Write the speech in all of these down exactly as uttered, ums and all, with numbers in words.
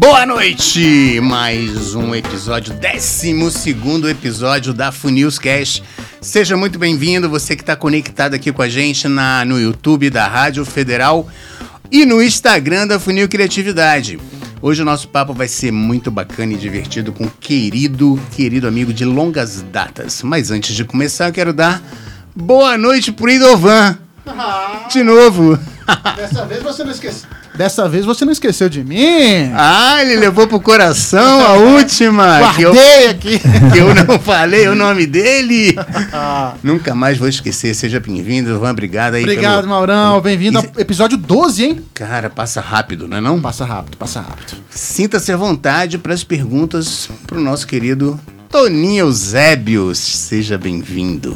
Boa noite! Mais um episódio, décimo segundo episódio da FUNILScast. Seja muito bem-vindo, você que está conectado aqui com a gente na, no YouTube da Rádio Federal e no Instagram da Funil Criatividade. Hoje o nosso papo vai ser muito bacana e divertido com um querido, querido amigo de longas datas. Mas antes de começar, eu quero dar boa noite pro Idovan. Ah, de novo. Dessa vez você não esqueceu. Dessa vez você não esqueceu de mim. Ah, ele levou pro coração a última. Guardei que eu, aqui. Que eu não falei o nome dele. Nunca mais vou esquecer. Seja bem-vindo, Idovan. Obrigado aí. Obrigado, pelo... Maurão. Bem-vindo ao episódio doze, hein? Cara, passa rápido, não é não? Passa rápido, passa rápido. Sinta-se à vontade para as perguntas pro nosso querido Toninho Eusébio. Seja bem-vindo.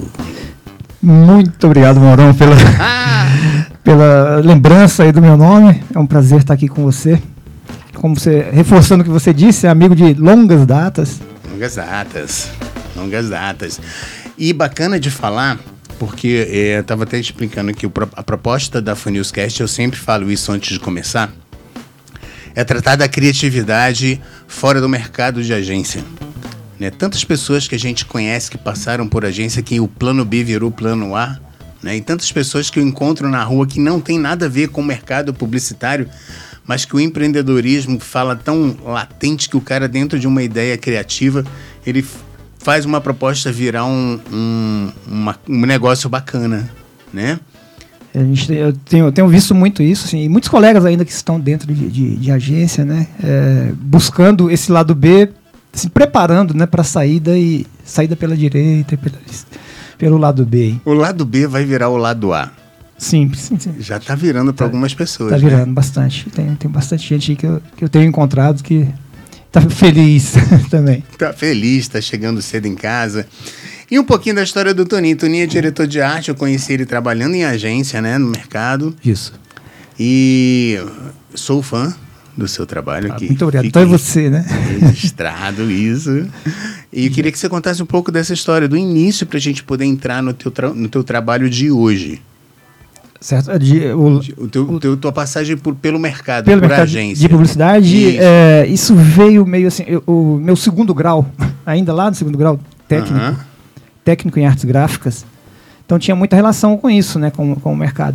Muito obrigado, Maurão, pela, ah. pela lembrança aí do meu nome. É um prazer estar aqui com você. Como você, reforçando o que você disse, é amigo de longas datas. Longas datas, longas datas. E bacana de falar, porque é, eu estava até explicando que o, a proposta da FUNILScast, eu sempre falo isso antes de começar, é tratar da criatividade fora do mercado de agência. Né? Tantas pessoas que a gente conhece que passaram por agência, que o plano B virou plano A, né? E tantas pessoas que eu encontro na rua que não tem nada a ver com o mercado publicitário, mas que o empreendedorismo fala tão latente que o cara, dentro de uma ideia criativa, ele faz uma proposta virar um, um, uma, um negócio bacana, né? A gente, eu, tenho, eu tenho visto muito isso, assim, e muitos colegas ainda que estão dentro de, de, de agência, né? É, buscando esse lado B, se preparando, né, para saída e saída pela direita e pela, pelo lado B. O lado B vai virar o lado A. Sim, sim, sim. Já está virando para tá, algumas pessoas. Está virando, né? Bastante. Tem, tem bastante gente aí que eu, que eu tenho encontrado que está feliz também. Está feliz, está chegando cedo em casa. E um pouquinho da história do Toninho. Toninho é diretor de arte, eu conheci ele trabalhando em agência, né, no mercado. Isso. E sou fã do seu trabalho aqui. Ah, muito obrigado. Então é você, né? Registrado isso. E eu queria que você contasse um pouco dessa história, do início, para a gente poder entrar no teu, tra- no teu trabalho de hoje. Certo. De, o, o teu, o teu, tua passagem por, pelo mercado, pelo por mercado agência. De publicidade, isso, é, isso veio meio assim, eu, o meu segundo grau, ainda lá no segundo grau, técnico, uh-huh. técnico em artes gráficas. Então tinha muita relação com isso, né, com, com o mercado.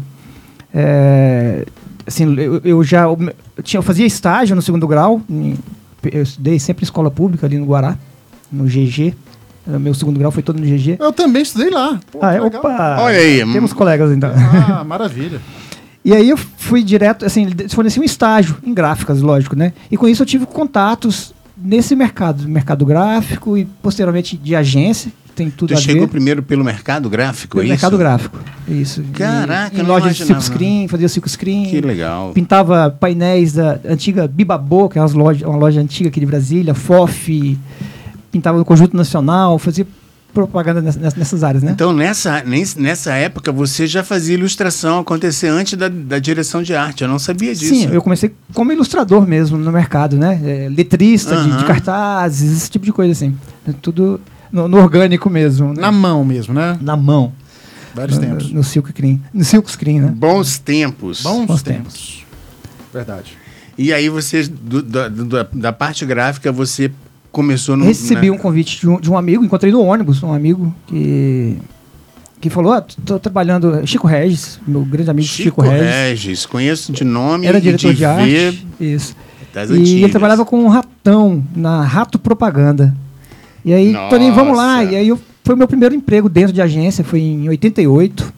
É... Assim, eu, eu já eu, tinha, eu fazia estágio no segundo grau, em, eu estudei sempre em escola pública ali no Guará, no G G. Meu segundo grau foi todo no G G. Eu também estudei lá. Pô, ah, é, opa! Olha aí. Temos colegas então. Ah, maravilha. E aí eu fui direto, assim, forneci um estágio em gráficas, lógico, né? E com isso eu tive contatos nesse mercado, mercado gráfico e posteriormente de agência. Tem tudo tu a ver. chegou primeiro pelo mercado gráfico, pelo é mercado isso? gráfico, isso. Caraca, em loja de silk screen, fazia silk screen. Que legal. Pintava painéis da antiga Bibabô, que é uma loja, uma loja antiga aqui de Brasília, F O F, pintava no Conjunto Nacional, fazia propaganda nessas, nessas áreas, né? Então, nessa, nessa época, você já fazia ilustração acontecer antes da, da direção de arte. Eu não sabia disso. Sim, eu comecei como ilustrador mesmo no mercado, né? É, letrista, uhum. de, de cartazes, esse tipo de coisa, assim. Tudo no, no orgânico mesmo. Né? Na mão mesmo, né? Na mão. Vários no, tempos. No silk screen. No silk screen, né? Bons tempos. Bons, Bons tempos. tempos. Verdade. E aí, você, do, da, da, da parte gráfica, você começou no... Recebi na... um convite de um, de um amigo, encontrei no ônibus, um amigo que, que falou, ah, tô trabalhando... Chico Regis, meu grande amigo Chico, Chico Regis. Regis, conheço de nome. Era diretor de, de arte. Isso. Das e antigas. ele trabalhava com um ratão, na Rato Propaganda. E aí, Nossa. Toninho, vamos lá. E aí, eu, foi o meu primeiro emprego dentro de agência, foi em oitenta e oito.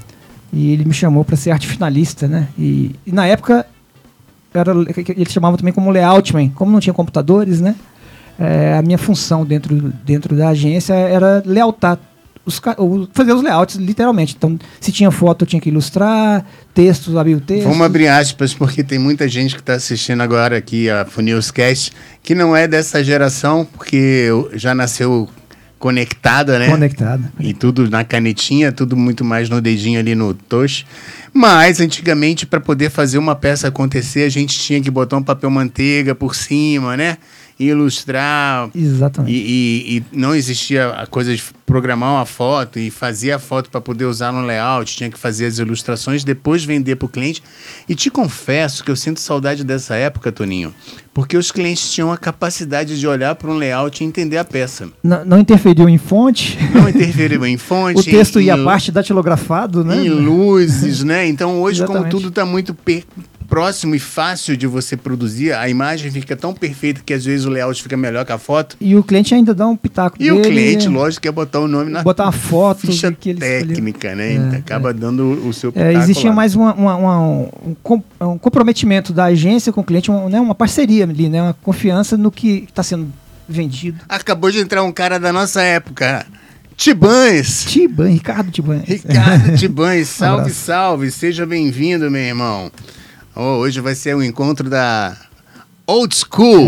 E ele me chamou para ser arte finalista, né? E, e na época, era, eles chamavam também como layoutman. Como não tinha computadores, né? É, a minha função dentro, dentro da agência era layoutar, os, fazer os layouts, literalmente. Então, se tinha foto, eu tinha que ilustrar, textos, abrir o texto. Vamos abrir aspas, porque tem muita gente que está assistindo agora aqui a FUNILScast, que não é dessa geração, porque já nasceu conectada, né? Conectada. E tudo na canetinha, tudo muito mais no dedinho ali no touch. Mas, antigamente, para poder fazer uma peça acontecer, a gente tinha que botar um papel manteiga por cima, né? ilustrar. Exatamente. E, e, e não existia a coisa de programar uma foto e fazer a foto para poder usar no layout, tinha que fazer as ilustrações, depois vender para o cliente. E te confesso que eu sinto saudade dessa época, Toninho, porque os clientes tinham a capacidade de olhar para um layout e entender a peça. Não, não interferiu em fonte. Não interferiu em fonte. O texto em, ia em, a parte datilografado, né? Em luzes, né? Então hoje, como Exatamente. tudo está muito per- próximo e fácil de você produzir, a imagem fica tão perfeita que às vezes o layout fica melhor que a foto. E o cliente ainda dá um pitaco E dele. o cliente, lógico, quer botar o nome na botar uma foto ficha que ele técnica, né? É, Então, acaba dando o seu É, pitaco existia lá. mais uma, uma- uma- um, com- um comprometimento da agência com o cliente, um, né, uma parceria ali, né, uma confiança no que está sendo vendido. Acabou de entrar um cara da nossa época, Tibães. Tiban, Ricardo Tiban. Ricardo Tibães, salve, abraço. salve. Seja bem-vindo, meu irmão. Oh, hoje vai ser o encontro da Old School.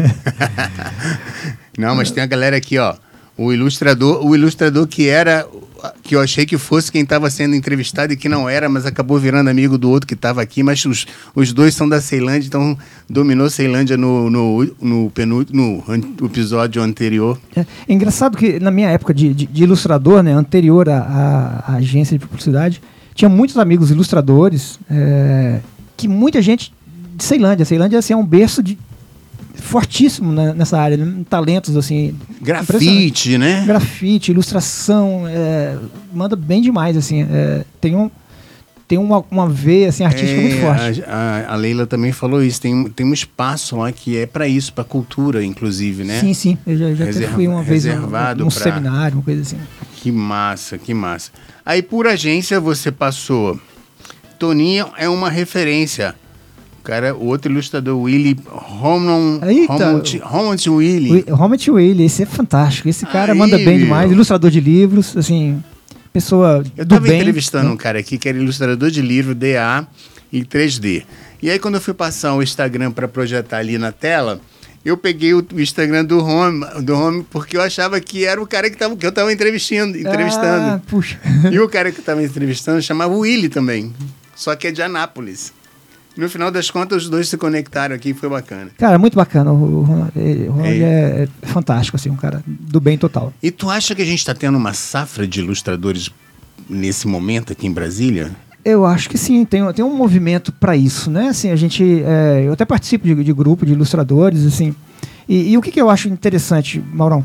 Não, mas tem a galera aqui, ó. O ilustrador, o ilustrador que era, que eu achei que fosse quem estava sendo entrevistado e que não era, mas acabou virando amigo do outro que estava aqui. Mas os, os dois são da Ceilândia, então dominou Ceilândia no, no, no, penú- no an- episódio anterior. É, é engraçado que na minha época de, de- de ilustrador, né, anterior à, à- à agência de publicidade, tinha muitos amigos ilustradores, é, que muita gente de Ceilândia. Ceilândia assim, é um berço de, fortíssimo né, nessa área, né, talentos assim. Grafite, né? Grafite, ilustração, é, manda bem demais, assim. É, tem um, tem uma, uma veia assim, artística É, muito forte. A, a- a Leila também falou isso. Tem, tem um espaço lá que é para isso, para cultura, inclusive, né? Sim, sim. Eu já, já até Reserva- fui uma vez num, reservado num pra- seminário, uma coisa assim. Que massa, que massa. Aí por agência você passou. Toninho é uma referência. O cara, o outro ilustrador, Willy Romont, Eita. Romont, Romont Willy. O Robert Willie, esse é fantástico. Esse cara Aí, manda bem viu? demais. Ilustrador de livros, assim, pessoa Eu do estava bem. entrevistando né? um cara aqui que era ilustrador de livro, D A e três D. E aí quando eu fui passar o Instagram para projetar ali na tela, eu peguei o, o Instagram do Home, do Home porque eu achava que era o cara que, tava, que eu estava entrevistando. entrevistando. Ah, puxa. E o cara que estava entrevistando chamava Willy também, só que é de Anápolis. No final das contas, os dois se conectaram aqui e foi bacana. Cara, muito bacana. O Ronald, ele- o Ronald É. é. é fantástico, assim, um cara do bem total. E tu acha que a gente está tendo uma safra de ilustradores nesse momento aqui em Brasília? Eu acho que sim, tem, tem um movimento para isso, né? Assim, a gente, é, eu até participo de, de grupo de ilustradores, assim. E, e o que, que eu acho interessante, Maurão,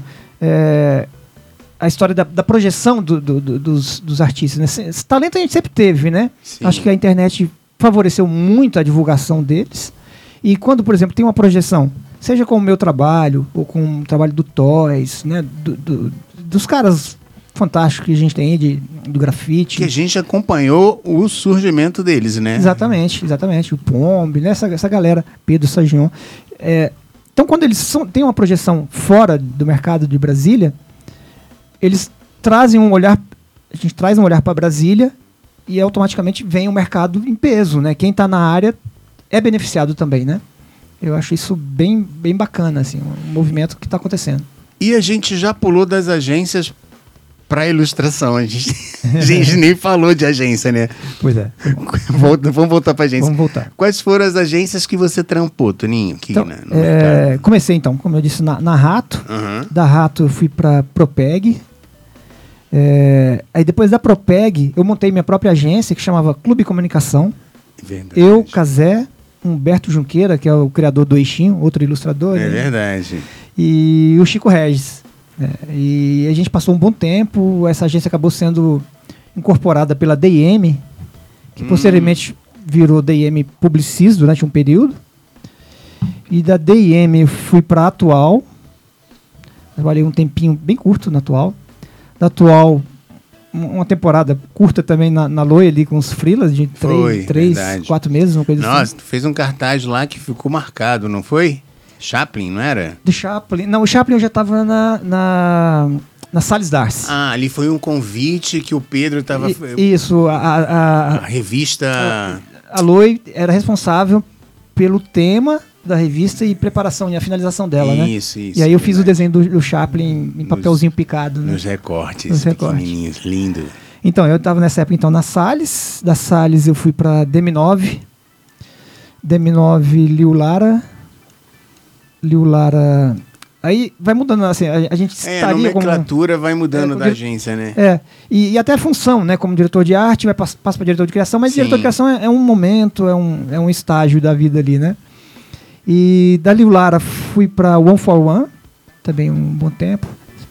é a história da, da projeção do- do- do- dos, dos artistas. Né? Esse, esse talento a gente sempre teve, né? Sim. Acho que a internet favoreceu muito a divulgação deles. E quando, por exemplo, tem uma projeção, seja com o meu trabalho ou com o trabalho do Toys, né? Do- do- dos caras fantásticos que a gente tem aí, de, do grafite. Que a gente acompanhou o surgimento deles, né? Exatamente, exatamente. O Pombe, né? essa, essa galera, Pedro Sagion. É, então, quando eles são, têm uma projeção fora do mercado de Brasília, eles trazem um olhar, a gente traz um olhar para Brasília e automaticamente vem o mercado em peso, né? Quem está na área é beneficiado também, né? Eu acho isso bem, bem bacana, assim, um movimento que está acontecendo. E a gente já pulou das agências para ilustração. A gente, a gente nem falou de agência, né? Pois é. Volta- vamos voltar para agência. Vamos voltar. Quais foram as agências que você trampou, Toninho? Aqui Então, na- no é, mercado? comecei então, como eu disse, na, na Rato. Aham. Da Rato eu fui para Propeg. É, aí depois da Propeg eu montei minha própria agência que chamava Clube Comunicação. Verdade. Eu, Cazé, Humberto Junqueira, que é o criador do Eixinho, outro ilustrador, É né? verdade. E o Chico Regis. É, e a gente passou um bom tempo, essa agência acabou sendo incorporada pela D M, que Hum. posteriormente virou D M Publicis durante um período. E da D M eu fui para a Atual. Trabalhei um tempinho bem curto na Atual. Da Atual, um- uma temporada curta também na, na Loi ali com os freelas de Foi, três, três verdade. quatro meses, uma coisa assim. Nossa, tu fez um cartaz lá que ficou marcado, não foi? Chaplin, não era? Do Chaplin. Não, o Chaplin eu já estava na, na, na Salles Darcy. Ah, ali foi um convite que o Pedro estava... I- Isso, a, a, A a, revista... a Loi era responsável pelo tema da revista e preparação e a finalização dela, né? Isso, isso. E aí eu fiz o verdade. desenho do, do Chaplin em papelzinho picado, né? Nos recortes, Nos recortes. pequenininhos, lindo. Então, eu estava nessa época então na Salles. Da Salles eu fui para D M nove. D M nove Liu Lara. Liu Lara... Aí vai mudando, assim, a, a gente É, a estaria nomenclatura como... vai mudando é, da dire- agência, né? É, e, e até a função, né? Como diretor de arte, vai pass- passa para diretor de criação, mas Sim. diretor de criação é, é um momento, é um, é um estágio da vida ali, né? E da Liu Lara fui para One for One, também um bom tempo.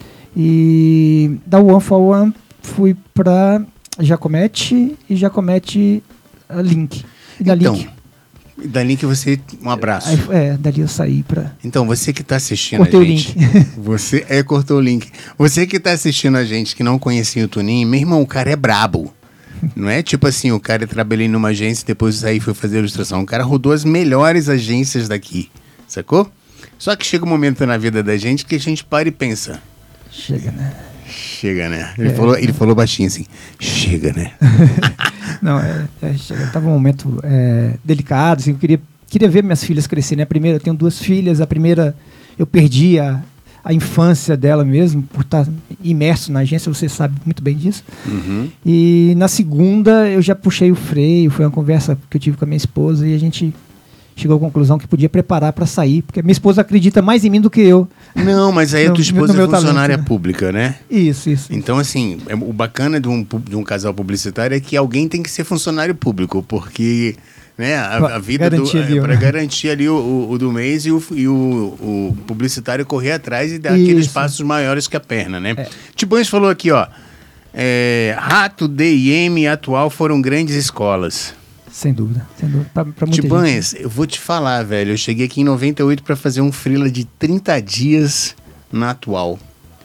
E da One for One fui para Jacomete e Jacomete uh, Link. E da Então, Link. e dali que você... Um abraço. Aí, é, dali eu saí para... Então, você que está assistindo Cortei a o gente... link. Você, é, cortou o link. Você que está assistindo a gente, que não conhecia o Toninho, meu irmão, o cara é brabo. Não é tipo assim, o cara trabalhei numa agência e depois aí foi fazer ilustração. O cara rodou as melhores agências daqui, sacou? Só que chega um momento na vida da gente que a gente para e pensa... Chega, né? Chega, né? Ele, É. falou, ele falou baixinho assim, chega, né? Não, é, é, chega, tava um momento é, delicado, assim, eu queria, queria ver minhas filhas crescerem. A primeira, eu tenho duas filhas, a primeira eu perdi a, a infância dela mesmo, por estar imerso na agência, você sabe muito bem disso. Uhum. E na segunda eu já puxei o freio, foi uma conversa que eu tive com a minha esposa e a gente chegou à conclusão que podia preparar para sair, porque minha esposa acredita mais em mim do que eu. Não, mas aí a No- tua no esposa é meu talento, funcionária né? pública, né? Isso, isso. Então, assim, é- o bacana de um, pu- de um casal publicitário é que alguém tem que ser funcionário público, porque né, a, Pra a vida do, garantir ali, para né? garantir ali o, o- o do mês e, o, e o, o publicitário correr atrás e dar aqueles Isso. passos maiores que a perna, né? É. Tibões falou aqui, ó, é, Rato, D e M e Atual foram grandes escolas. Sem dúvida, sem dúvida. Pra, pra muita gente. Tibanhas, eu vou te falar, velho. Eu cheguei aqui em noventa e oito para fazer um freela de trinta dias na Atual.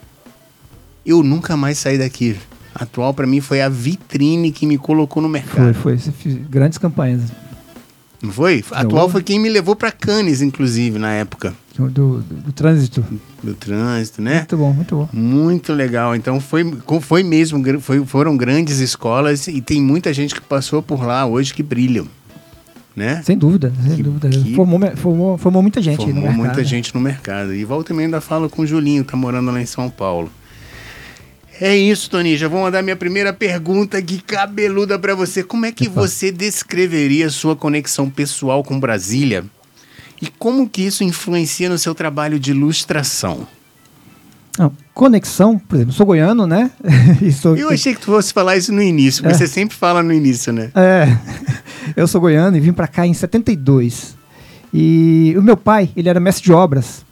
Eu nunca mais saí daqui. Atual para mim foi a vitrine que me colocou no Foi, mercado. foi. Você fez grandes campanhas Não foi? Atual foi quem me levou para Cannes, inclusive, na época do, do, do trânsito. do trânsito, né? Muito bom, muito bom. Muito legal. Então foi, foi mesmo, gra- foi, foram grandes escolas e tem muita gente que passou por lá hoje que brilham, né? Sem dúvida, sem Que- dúvida. que- Formou, me- formou, formou muita gente aí no Formou mercado. muita gente no mercado. E volta e meia ainda falo com o Julinho, tá morando lá em São Paulo. É isso, Toninho. Já vou mandar minha primeira pergunta aqui, cabeluda pra você. Como é que Opa. você descreveria sua conexão pessoal com Brasília? E como que isso influencia no seu trabalho de ilustração? Não, conexão, por exemplo, sou goiano, né? E sou- Eu achei que tu fosse falar isso no início, porque É. você sempre fala no início, né? É, eu sou goiano e vim pra cá em setenta e dois. E o meu pai, ele era mestre de obras.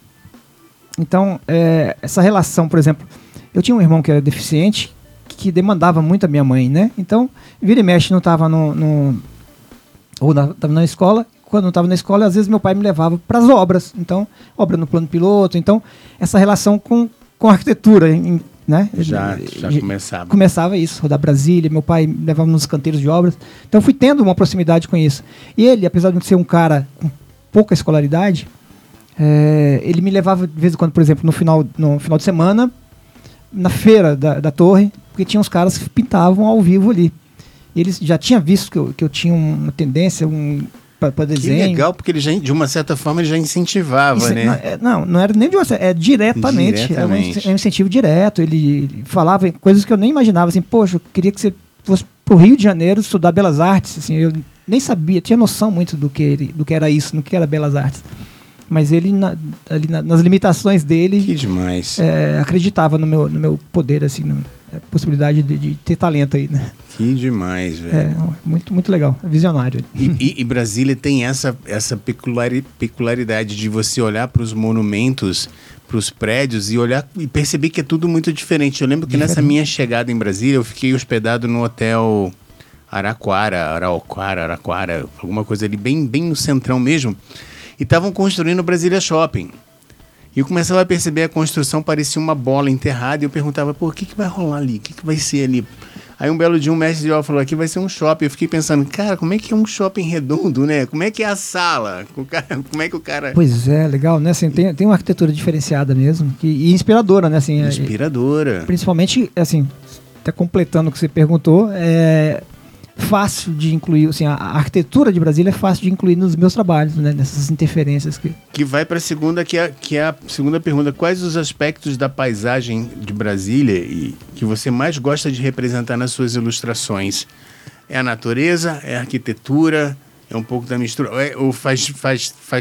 Então, é, essa relação, por exemplo, eu tinha um irmão que era deficiente, que demandava muito a minha mãe, né? Então, vira e mexe, não estava no, no... ou na, tava na escola. Quando não estava na escola, às vezes meu pai me levava para as obras. Então, obra no plano piloto. Então, essa relação com, com a arquitetura, em- né? Já, já E- começava. Começava isso, rodar Brasília, meu pai me levava nos canteiros de obras. Então, eu fui tendo uma proximidade com isso. E ele, apesar de ser um cara com pouca escolaridade, é, ele me levava de vez em quando, por exemplo, no final, no final de semana, na feira da, da torre, porque tinha uns caras que pintavam ao vivo ali. E eles já tinham visto que eu, que eu tinha uma tendência um, para Que desenho. legal, porque ele já, de uma certa forma, ele já incentivava, Isso, né? não, é, não, não era nem de você, é diretamente. Diretamente. É um, é um incentivo direto. Ele, ele falava em coisas que eu nem imaginava, assim, poxa, eu queria que você fosse pro Rio de Janeiro estudar Belas Artes, assim, eu nem sabia, tinha noção muito do que, ele, do que era isso, do que era Belas Artes. Mas ele, na, ali na- nas limitações dele, Que demais. é, acreditava no meu, no meu poder, assim, na possibilidade de, de ter talento aí, né? Que demais, velho. É, muito, muito legal, visionário. E, e- e Brasília tem essa, essa peculari- peculiaridade de você olhar para os monumentos, para os prédios e olhar e perceber que é tudo muito diferente. Eu lembro que nessa Diferente. minha chegada em Brasília, eu fiquei hospedado no hotel Araquara, Arauquara, Araquara, alguma coisa ali bem, bem no centrão mesmo. E estavam construindo o Brasília Shopping. E eu começava a perceber a construção, parecia uma bola enterrada. E eu perguntava, pô, o que, que vai rolar ali? O que, que vai ser ali? Aí um belo dia um mestre de obra falou, aqui vai ser um shopping. Eu fiquei pensando, cara, como é que é um shopping redondo, né? Como é que é a sala? O cara- Como é que o cara... Pois é, legal, né? Assim, tem, tem uma arquitetura diferenciada mesmo, que, e inspiradora, né? Assim, é- Inspiradora. principalmente, assim, até completando o que você perguntou, é fácil de incluir, assim, a, a arquitetura de Brasília é fácil de incluir nos meus trabalhos, né? Nessas interferências que... Que vai para a segunda, que é, que é a segunda pergunta. Quais os aspectos da paisagem de Brasília e que você mais gosta de representar nas suas ilustrações? É a natureza? É a arquitetura? É um pouco da mistura? É- ou faz, faz, faz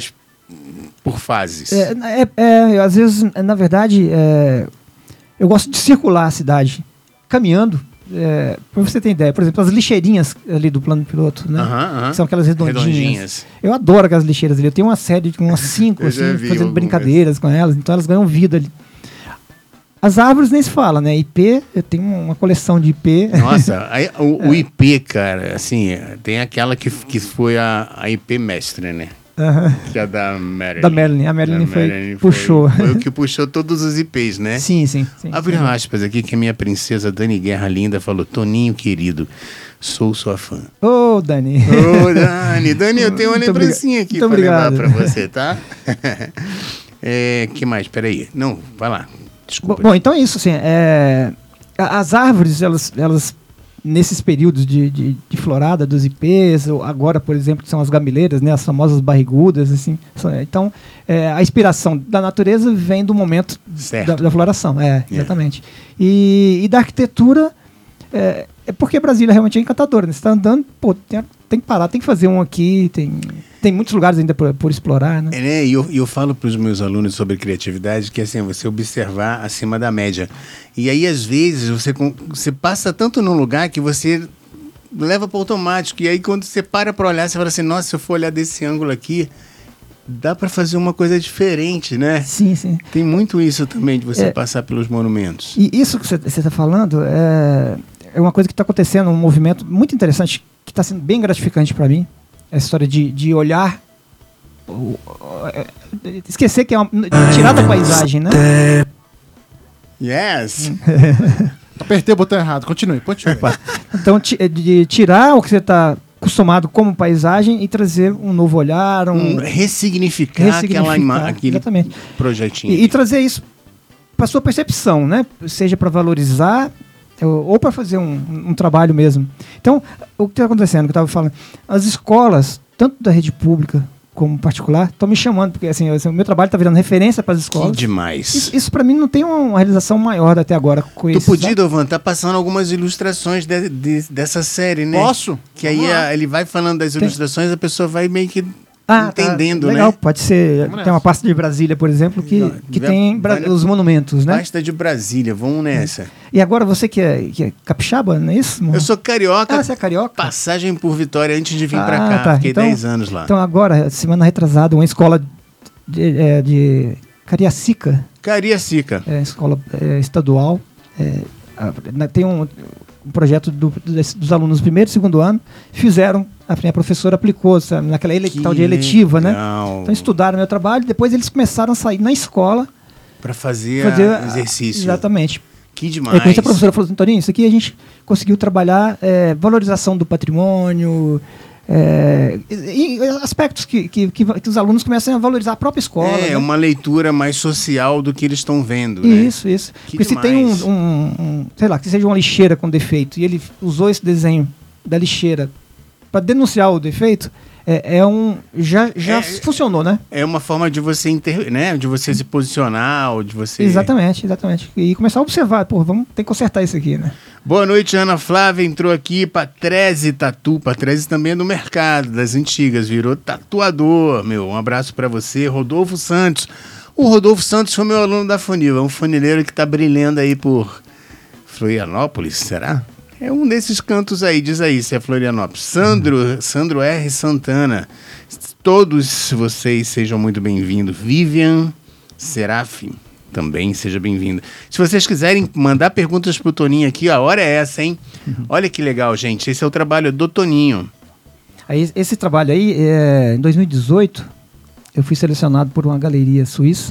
por fases? É, é, é, às vezes, na verdade, é, eu gosto de circular a cidade, caminhando. É, para você ter ideia, por exemplo, as lixeirinhas ali do plano piloto, né? Aham, aham. São aquelas redondinhas. Redondinhas. Eu adoro aquelas lixeiras ali. Eu tenho uma série de umas cinco, Eu já assim, vi fazendo algumas. brincadeiras com elas, então elas ganham vida ali. As árvores nem se fala, né? I P, eu tenho uma coleção de I P. Nossa, aí, o, o I P, cara, assim, tem aquela que, que foi a, a I P mestre, né? Aham. Que é a da Marilyn. Da Marilyn. A Marilyn Da foi- Marilyn puxou. Foi, foi o que puxou todos os I Ps, né? Sim, sim. sim Abriu sim. aspas aqui que a minha princesa Dani Guerra Linda falou: Toninho querido, sou sua fã. Ô, Dani. Ô, Dani, Dani, eu tenho uma Muito lembrancinha obriga- aqui muito pra levar obrigado. pra você, tá? é, que mais? Peraí. Não, vai lá. Desculpa. Bom, então é isso, assim, é, a- as árvores, elas, elas nesses períodos de, de, de florada dos I Ps, ou agora, por exemplo, que são as gamileiras, né, as famosas barrigudas, assim, são- então, é, a inspiração da natureza vem do momento Certo. da, da floração, é, exatamente. E, e da arquitetura, é, é porque Brasília realmente é encantadora, né? Você está andando, pô, tem, tem que parar, tem que fazer um aqui, tem, tem muitos lugares ainda por, por explorar, né? É, né? E eu, e eu falo para os meus alunos sobre criatividade que assim, você observar acima da média. E aí, às vezes, você, com- você passa tanto num lugar que você leva para automático. E aí, quando você para para olhar, você fala assim, nossa, se eu for olhar desse ângulo aqui, dá para fazer uma coisa diferente, né? Sim, sim. Tem muito isso também de você É. passar pelos monumentos. E isso que você está falando é, é uma coisa que está acontecendo, um movimento muito interessante, que está sendo bem gratificante para mim. Essa história de, de olhar. o- o- é, esquecer que é uma, tirar da paisagem, né? Yes! Apertei o botão errado. Continue, continue. Então, ti- de tirar o que você está acostumado como paisagem e trazer um novo olhar, um, Um, ressignificar, ressignificar, aquela ima- aquele exatamente. projetinho. E, e trazer isso para sua percepção, né? Seja para valorizar ou, ou para fazer um, um trabalho mesmo. Então, o que está acontecendo, que eu estava falando, as escolas, tanto da rede pública como particular, estão me chamando, porque assim, o meu trabalho está virando referência para as Que escolas. demais. Isso, isso para mim não tem uma realização maior até agora com Tu isso. podia, Dovan, tá passando algumas ilustrações de- de- dessa série, né? Posso? Que aí Vamos lá. a- ele vai falando das Tem- ilustrações, a pessoa vai meio que Ah, tá. entendendo, Legal, né? pode ser. Vamos Tem uma nessa. pasta de Brasília, por exemplo, que, Não, que vai- tem bra- vai- os monumentos, né? Basta de Brasília, vamos nessa. E agora você que é, que é capixaba, não é isso? Eu sou carioca, Ah, você é carioca? passagem por Vitória antes de vir pra Ah, cá. tá. Fiquei Então- dez anos lá. Então agora, semana retrasada, uma escola de, é, de Cariacica, Cariacica. é, escola é, estadual, é, a- na- tem um, um projeto do- dos, dos alunos do primeiro e segundo ano, fizeram, a minha professora aplicou, sabe, naquela ele, Que tal de eletiva, né? legal. Então estudaram meu trabalho, depois eles começaram a sair na escola, Pra fazer, fazer a- exercício. Exatamente. Que Aí demais. com isso a professora falou assim, Toninho, isso aqui a gente conseguiu trabalhar é, valorização do patrimônio, é, e, e aspectos que, que, que, que os alunos começam a valorizar a própria escola. É, né? uma leitura mais social do que eles estão vendo, né? Isso, isso. Que Porque se tem um, demais. um- um- sei lá, que seja uma lixeira com defeito, e ele usou esse desenho da lixeira para denunciar o defeito, é, é um. Já, já É, funcionou, né? É uma forma de você, inter... né? de você se posicionar, ou de você... Exatamente, exatamente. E começar a observar, pô, vamos ter que consertar isso aqui, né? Boa noite, Ana Flávia entrou aqui, Patrese Tatu, Patrese também é do mercado, das antigas, virou tatuador, meu, um abraço pra você, Rodolfo Santos. O Rodolfo Santos foi meu aluno da Funil, é um funileiro que tá brilhando aí por Florianópolis, será? É um desses cantos aí, diz aí se é Florianópolis. Sandro, Sandro R. Santana, todos vocês sejam muito bem-vindos. Vivian Serafim, também seja bem-vinda. Se vocês quiserem mandar perguntas pro Toninho aqui, a hora é essa, hein? Olha que legal, gente. Esse é o trabalho do Toninho. Aí, esse trabalho aí, é, em dois mil e dezoito, eu fui selecionado por uma galeria suíça.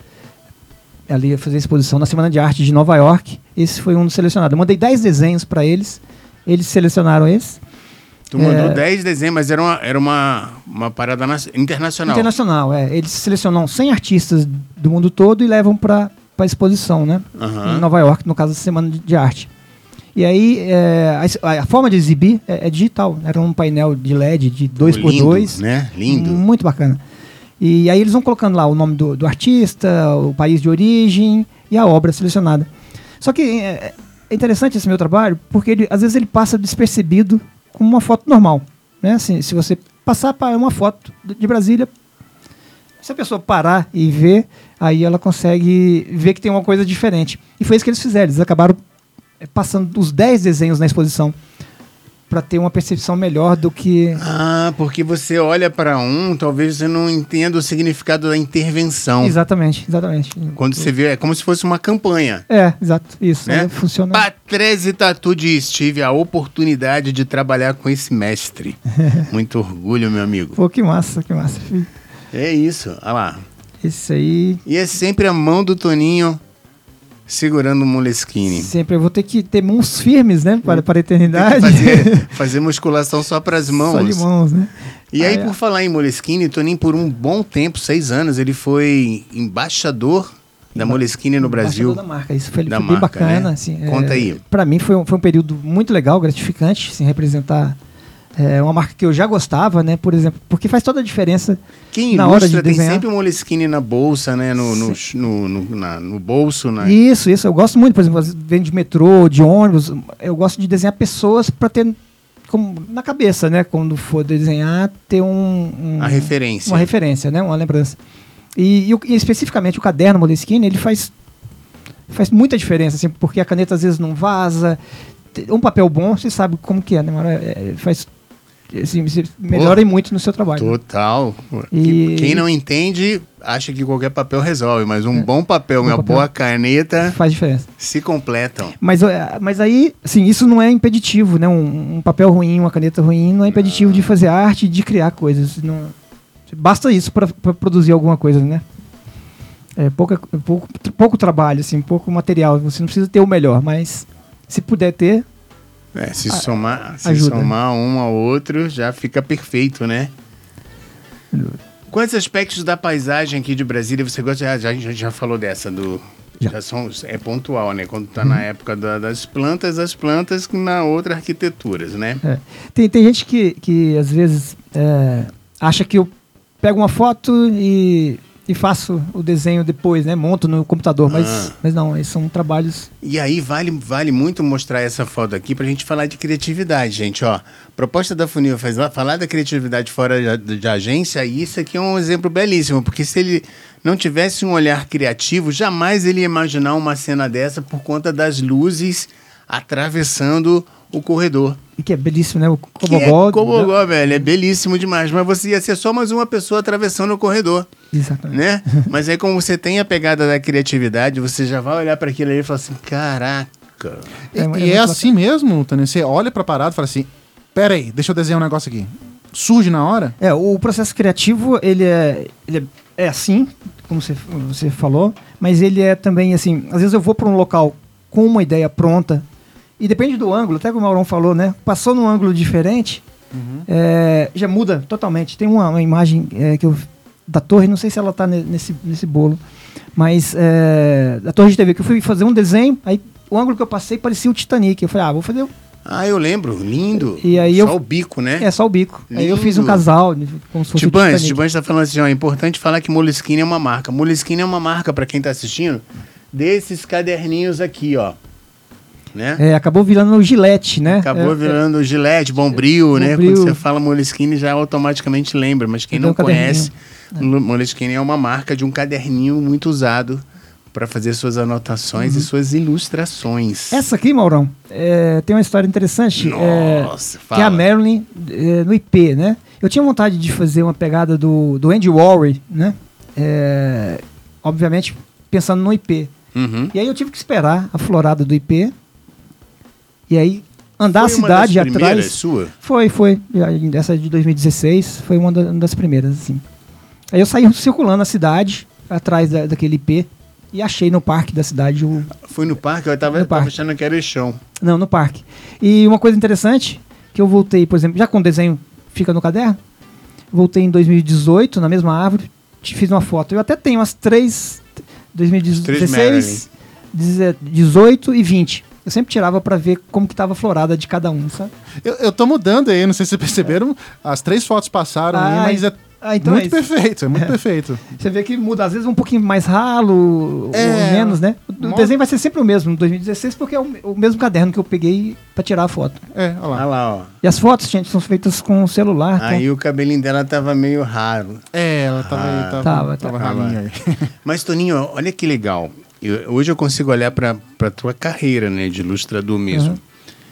Ali ia fazer exposição na Semana de Arte de Nova York. Esse foi um dos selecionados. Eu mandei dez desenhos para eles. Eles selecionaram esse. Tu mandou É. dez desenhos, mas era uma, era uma, uma parada na- internacional. Internacional, é. Eles selecionam cem artistas do mundo todo e levam para a exposição, né? Aham. Em Nova York, no caso da Semana de, de Arte. E aí, é, a, a forma de exibir é, é digital. Era um painel de L E D de dois por Lindo, dois. né? Lindo. Muito bacana. E aí eles vão colocando lá o nome do, do artista, o país de origem e a obra selecionada. Só que é, é interessante esse meu trabalho, porque ele, às vezes ele passa despercebido como uma foto normal. Né? Assim, se você passar para uma foto de Brasília, Se a pessoa parar e ver, aí ela consegue ver que tem uma coisa diferente. E foi isso que eles fizeram. Eles acabaram passando os dez desenhos na exposição para ter uma percepção melhor do que... Ah, porque você olha para um, talvez você não entenda o significado da intervenção. Exatamente, exatamente. Quando você vê, é como se fosse uma campanha. É, exato, isso. Né? É, funciona... Patrese Tatu diz, tive a oportunidade de trabalhar com esse mestre. Muito orgulho, meu amigo. Pô, que massa, que massa. Filho. É isso, olha lá. Esse aí... E é sempre a mão do Toninho segurando o Moleskine. Sempre, eu vou ter que ter mãos firmes, né? Para, para a eternidade. Fazer, fazer musculação só para as mãos. Só de mãos, né? E aí, ah, por é. falar em Moleskine, Toninho, por um bom tempo, seis anos, ele foi embaixador da Moleskine no Brasil. Embaixador da marca, isso foi, da foi marca, bem bacana. né? Assim, Conta é, aí. Para mim foi um, foi um período muito legal, gratificante, assim, representar é, uma marca que eu já gostava, né? Por exemplo, porque faz toda a diferença. Quem na hora de ilustra tem desenhar. sempre o Moleskine na bolsa, né? No, no, no, no, na, no bolso. Na... Isso, isso. Eu gosto muito, por exemplo, vem de metrô, de ônibus. Eu gosto de desenhar pessoas para ter como, na cabeça, né? Quando for desenhar, ter um, um a referência. Uma referência, né? Uma lembrança. E, e, e especificamente o caderno Moleskine, ele faz faz muita diferença, assim, porque a caneta às vezes não vaza. Um papel bom, você sabe como que é, né? É, faz assim, você melhora Pô, muito no seu trabalho. Total. E... Quem não entende, acha que qualquer papel resolve, mas um é. bom papel, um uma papel boa caneta faz diferença. Se completam. Mas, mas aí, assim, isso não é impeditivo, né? Um, um papel ruim, uma caneta ruim, não é impeditivo não. de fazer arte, de criar coisas. Não, basta isso para produzir alguma coisa, né? É pouca, pouco, pouco trabalho, assim, pouco material. Você não precisa ter o melhor, mas se puder ter... É, se somar, se ajuda. somar um ao outro, já fica perfeito, né? Quais aspectos da paisagem aqui de Brasília você gosta? Já, já, já falou dessa, do, já. Já são, é pontual, né? Quando tá hum. na época da, das plantas, as plantas, na outra arquiteturas, né? É. Tem, tem gente que, que às vezes, é, acha que eu pego uma foto e... e faço o desenho depois, né? Monto no computador, mas, ah. mas não, esses são trabalhos... E aí vale, vale muito mostrar essa foto aqui pra gente falar de criatividade, gente, ó. Proposta da Funil faz falar da criatividade fora de, de agência, e isso aqui é um exemplo belíssimo, porque se ele não tivesse um olhar criativo, jamais ele ia imaginar uma cena dessa por conta das luzes atravessando o corredor. E que é belíssimo, né? O Cobogó. É Cobogó, velho. É belíssimo demais. Mas você ia ser só mais uma pessoa atravessando o corredor. Exatamente. Né? Mas aí, como você tem a pegada da criatividade, você já vai olhar para aquilo ali e falar assim, caraca. E é, e é assim mesmo, Tânia? Você olha pra parada e fala assim, pera aí, deixa eu desenhar um negócio aqui. Surge na hora? É, o processo criativo, ele é, ele é, é assim, como você, você falou, mas ele é também assim, às vezes eu vou para um local com uma ideia pronta, e depende do ângulo, até como o Maurão falou, né? Passou num ângulo diferente, uhum. é, já muda totalmente. Tem uma, uma imagem é, que eu, da torre, não sei se ela está nesse, nesse bolo, mas é, da torre de T V, que eu fui fazer um desenho, aí o ângulo que eu passei parecia o Titanic. Eu falei, ah, vou fazer... Ah, eu lembro, lindo. E aí só eu, o bico, né? É, só o bico. Lindo. Aí eu fiz um casal, como se fosse Tibãs, o Titanic. Tibãs está falando assim, ó, é importante falar que Moleskine é uma marca. Moleskine é uma marca, para quem está assistindo, desses caderninhos aqui, ó. Né? É, acabou virando o Gillette, né? Acabou é, virando o Gillette, Bombril, né? Bombril. Quando você fala Moleskine já automaticamente lembra, mas quem então, não conhece, é. Moleskine é uma marca de um caderninho muito usado para fazer suas anotações uhum. e suas ilustrações. Essa aqui, Maurão, é, tem uma história interessante. Nossa, é, fala. Que é a Marilyn é, no I P, né? Eu tinha vontade de fazer uma pegada do, do Andy Warhol, né? É, obviamente, pensando no I P. Uhum. E aí eu tive que esperar a florada do I P. E aí, andar foi a cidade uma das atrás. Sua? Foi, foi. Essa de dois mil e dezesseis foi uma das primeiras, assim. Aí eu saí circulando a cidade, atrás da, daquele I P, e achei no parque da cidade o... Foi no parque? Eu tava, tava achando que era chão. Não, no parque. E uma coisa interessante, que eu voltei, por exemplo, já com o desenho fica no caderno, voltei em dois mil e dezoito, na mesma árvore, fiz uma foto. Eu até tenho as três, dois mil e dezesseis, dezoito e vinte. Eu sempre tirava pra ver como que tava a florada de cada um, sabe? Eu, eu tô mudando aí, não sei se vocês perceberam, é. As três fotos passaram ah, aí, mas é ah, então muito é perfeito, é muito é. perfeito. Você vê que muda, às vezes um pouquinho mais ralo, é. ou menos, né? o Mo... desenho vai ser sempre o mesmo, no dois mil e dezesseis, porque é o, o mesmo caderno que eu peguei pra tirar a foto. É, olha lá. Olha lá, ó. E as fotos, gente, são feitas com celular. Aí tá? o cabelinho dela tava meio raro. É, ela tava, ah, tava, tava, tava, tava ralinha aí. Mas, Toninho, olha que legal. Eu, hoje eu consigo olhar pra, pra tua carreira, né, de ilustrador mesmo. Uhum.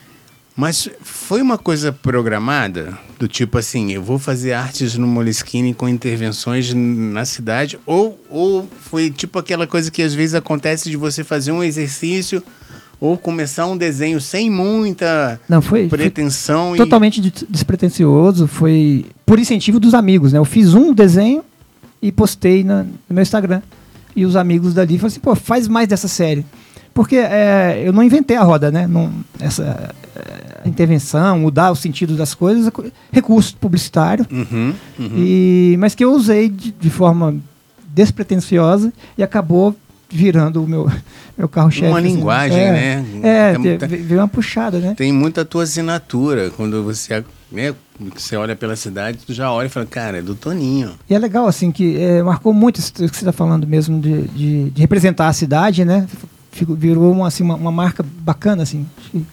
Mas foi uma coisa programada? Do tipo assim, eu vou fazer artes no Moleskine com intervenções na cidade? Ou, ou foi tipo aquela coisa que às vezes acontece de você fazer um exercício ou começar um desenho sem muita Não, foi, pretensão? Foi e... totalmente despretensioso, foi por incentivo dos amigos, né? Eu fiz um desenho e postei na, no meu Instagram. E os amigos dali falaram assim, pô, faz mais dessa série. Porque é, eu não inventei a roda, né? Não, essa é, intervenção, mudar o sentido das coisas, recurso publicitário, uhum, uhum. E, mas que eu usei de, de forma despretensiosa e acabou virando o meu, meu carro-chefe. Uma assim, linguagem, é, né? É, é, veio uma puxada, né? Tem muita tua assinatura. Quando você, né, você olha pela cidade, tu já olha e fala, cara, é do Toninho. E é legal, assim, que é, marcou muito isso que você está falando mesmo, de, de, de representar a cidade, né? Virou uma, assim, uma, uma marca bacana, assim,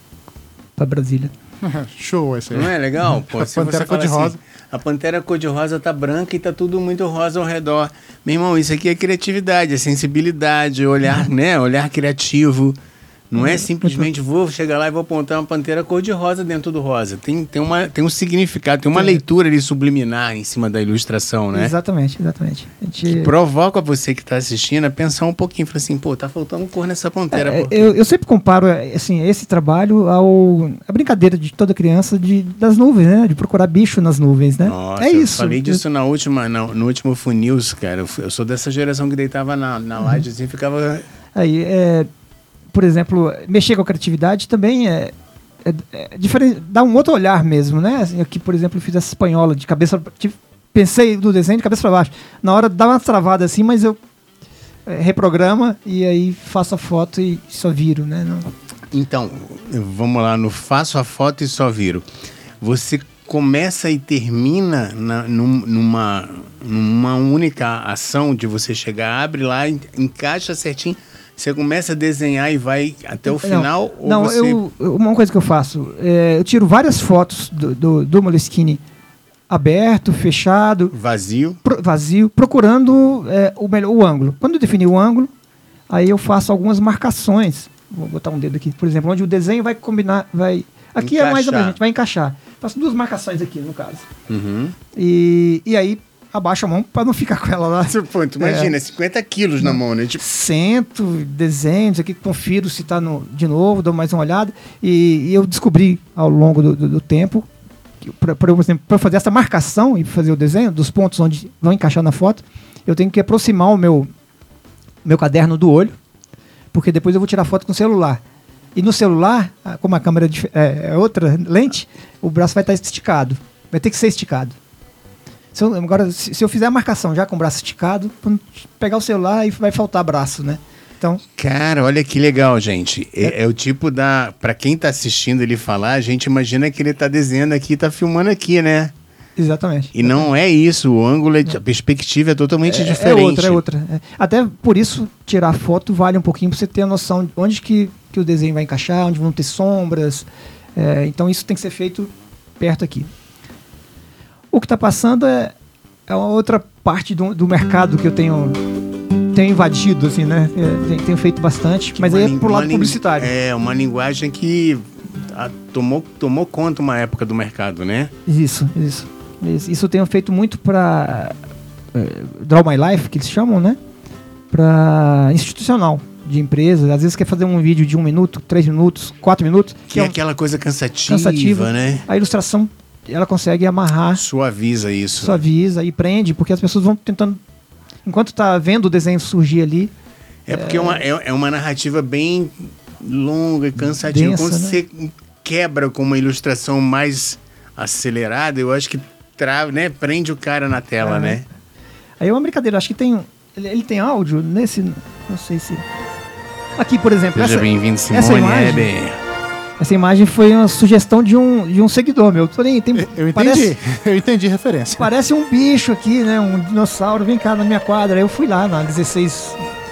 para Brasília. Show esse aí. Não é legal? Pô, a Pantera Cor-de-Rosa. Assim, a Pantera Cor-de-Rosa tá branca e tá tudo muito rosa ao redor. Meu irmão, isso aqui é criatividade, é sensibilidade, olhar, né? Olhar criativo. Não é simplesmente vou chegar lá e vou apontar uma pantera cor-de-rosa dentro do rosa. Tem, tem, uma, tem um significado, tem uma leitura ali subliminar em cima da ilustração, né? Exatamente, exatamente. A gente... Que provoca você que está assistindo a pensar um pouquinho. Fala assim, pô, tá faltando cor nessa pantera. É, eu, eu sempre comparo assim, esse trabalho ao a brincadeira de toda criança de, das nuvens, né? De procurar bicho nas nuvens, né? Nossa, é isso. Eu falei disso eu... na última, no, no último Funews, cara. Eu, eu sou dessa geração que deitava na, na laje assim, ficava... Aí, é... Por exemplo, mexer com a criatividade também é, é, é diferente, dá um outro olhar mesmo, né? Assim, aqui, por exemplo, eu fiz essa espanhola de cabeça, tipo, pensei no desenho de cabeça para baixo. Na hora dá uma travada assim, mas eu é, reprograma e aí faço a foto e só viro, né? Não... Então, vamos lá no faço a foto e só viro. Você começa e termina na, num, numa, numa única ação de você chegar, abre lá, encaixa certinho. Você começa a desenhar e vai até o final? Não, não você... eu, uma coisa que eu faço, é, eu tiro várias fotos do, do, do Moleskine aberto, fechado. Vazio. Pro, vazio, procurando é, o, melhor, o ângulo. Quando eu definir o ângulo, aí eu faço algumas marcações. Vou botar um dedo aqui, por exemplo, onde o desenho vai combinar, vai... Aqui encaixar. É mais abrangente, vai encaixar. Faço duas marcações aqui, no caso. Uhum. E, e aí... abaixa a mão para não ficar com ela lá. Pô, tu imagina, é. cinquenta quilos na mão, né? Tipo... Sento, desenho, isso aqui, confiro se está de novo, dou mais uma olhada. E, e eu descobri ao longo do, do, do tempo, para fazer essa marcação e fazer o desenho dos pontos onde vão encaixar na foto, eu tenho que aproximar o meu, meu caderno do olho, porque depois eu vou tirar foto com o celular. E no celular, como a câmera é, é outra lente, o braço vai estar esticado. Vai ter que ser esticado. Se eu, agora, se, se eu fizer a marcação já com o braço esticado, quando pegar o celular, aí vai faltar braço, né? Então... Cara, olha que legal, gente. É, é o tipo da... Pra quem tá assistindo ele falar, a gente imagina que ele tá desenhando aqui, tá filmando aqui, né? Exatamente. E não é isso, o ângulo, é, a perspectiva é totalmente é, diferente. É outra, é outra. É. Até por isso, tirar foto vale um pouquinho, pra você ter a noção de onde que, que o desenho vai encaixar, onde vão ter sombras. É, então isso tem que ser feito perto aqui. O que está passando é, é uma outra parte do, do mercado que eu tenho, tenho invadido, assim, né? É, tenho, tenho feito bastante, que mas aí é pro lado publicitário. É, uma linguagem que a, tomou, tomou conta uma época do mercado, né? Isso, isso. Isso, isso eu tenho feito muito para é, Draw My Life, que eles chamam, né? Para institucional de empresas. Às vezes quer fazer um vídeo de um minuto, três minutos, quatro minutos. Que, que é, é um, aquela coisa cansativa, cansativa, né? A ilustração ela consegue amarrar. Suaviza isso. Suaviza e prende, porque as pessoas vão tentando... Enquanto está vendo o desenho surgir ali... É porque é, uma, é, é uma narrativa bem longa e cansativa. Densa, Quando né? você quebra com uma ilustração mais acelerada, eu acho que trava, né? Prende o cara na tela, é. né? Aí é uma brincadeira. Acho que tem... Ele, ele tem áudio nesse... Não sei se... Aqui, por exemplo... Seja bem-vindo, Simone. Essa imagem... Essa imagem foi uma sugestão de um, de um seguidor meu. Falei, tem, eu entendi, parece, eu entendi a referência. Parece um bicho aqui, né? Um dinossauro, vem cá na minha quadra. Aí eu fui lá na dezesseis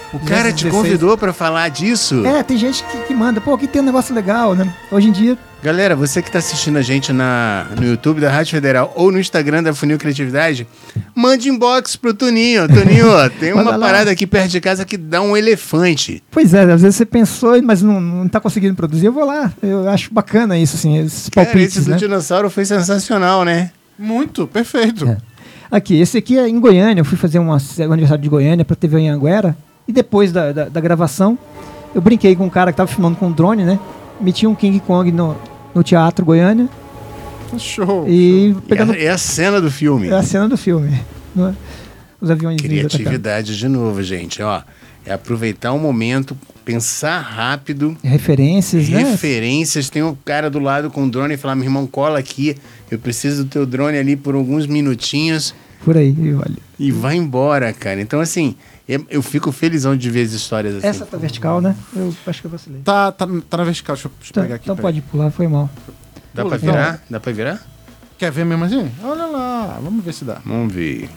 O cara te convidou pra falar disso? É, tem gente que, que manda, pô, aqui tem um negócio legal, né? Hoje em dia... Galera, você que tá assistindo a gente na, no YouTube da Rádio Federal ou no Instagram da Funil Criatividade, mande inbox pro Toninho. Toninho, tem uma parada aqui perto de casa que dá um elefante. Pois é, às vezes você pensou, mas não, não tá conseguindo produzir, eu vou lá. Eu acho bacana isso, assim, esses palpites, cara, esse do né? dinossauro foi sensacional, né? Muito, perfeito. É. Aqui, esse aqui é em Goiânia, eu fui fazer uma, um aniversário de Goiânia pra T V Anhanguera, e depois da, da, da gravação, eu brinquei com um cara que tava filmando com um drone, né? Meti um King Kong no, no Teatro Goiânia. Show. E pegando... é, a, é a cena do filme. É a cena do filme. Não é? Os aviões. Criatividade de novo, gente. Ó, é aproveitar o momento, pensar rápido. Referências, né? Referências. Tem um cara do lado com o drone e falar, meu irmão, cola aqui. Eu preciso do teu drone ali por alguns minutinhos. Por aí, olha. E vai embora, cara. Então, assim, eu, eu fico felizão de ver as histórias assim. Essa tá vertical, né? Eu acho que eu vacilei. Tá, tá, tá na vertical, deixa eu, deixa eu tá, pegar aqui. Então pode pular, foi mal. Dá pra virar? Dá pra virar? Quer ver mesmo assim? Olha lá, vamos ver se dá. Vamos ver.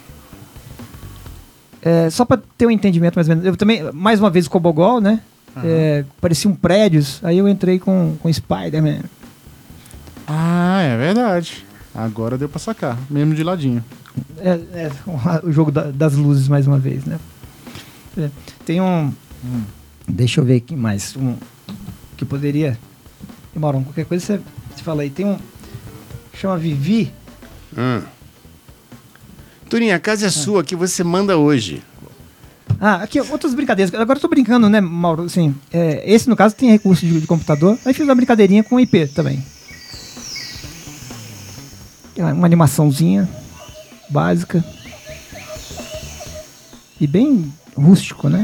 É, só pra ter um entendimento mais ou menos. Eu também, mais uma vez, o Cobogol, né? Uhum. É, pareciam prédios, aí eu entrei com, com Spider-Man. Ah, é verdade. Agora deu pra sacar, mesmo de ladinho. É, é o jogo da, das luzes, mais uma vez, né? É, tem um... Hum. Deixa eu ver aqui mais. Um, que poderia... Maurão, qualquer coisa você, você fala aí. Tem um... Chama Vivi. Hum. Turinha, a casa é ah. sua, que você manda hoje. Ah, aqui, outras brincadeiras. Agora eu tô brincando, né, Mauro? Assim, é, esse, no caso, tem recurso de, de computador. Aí fiz uma brincadeirinha com I P também. Uma animaçãozinha básica. E bem rústico, né?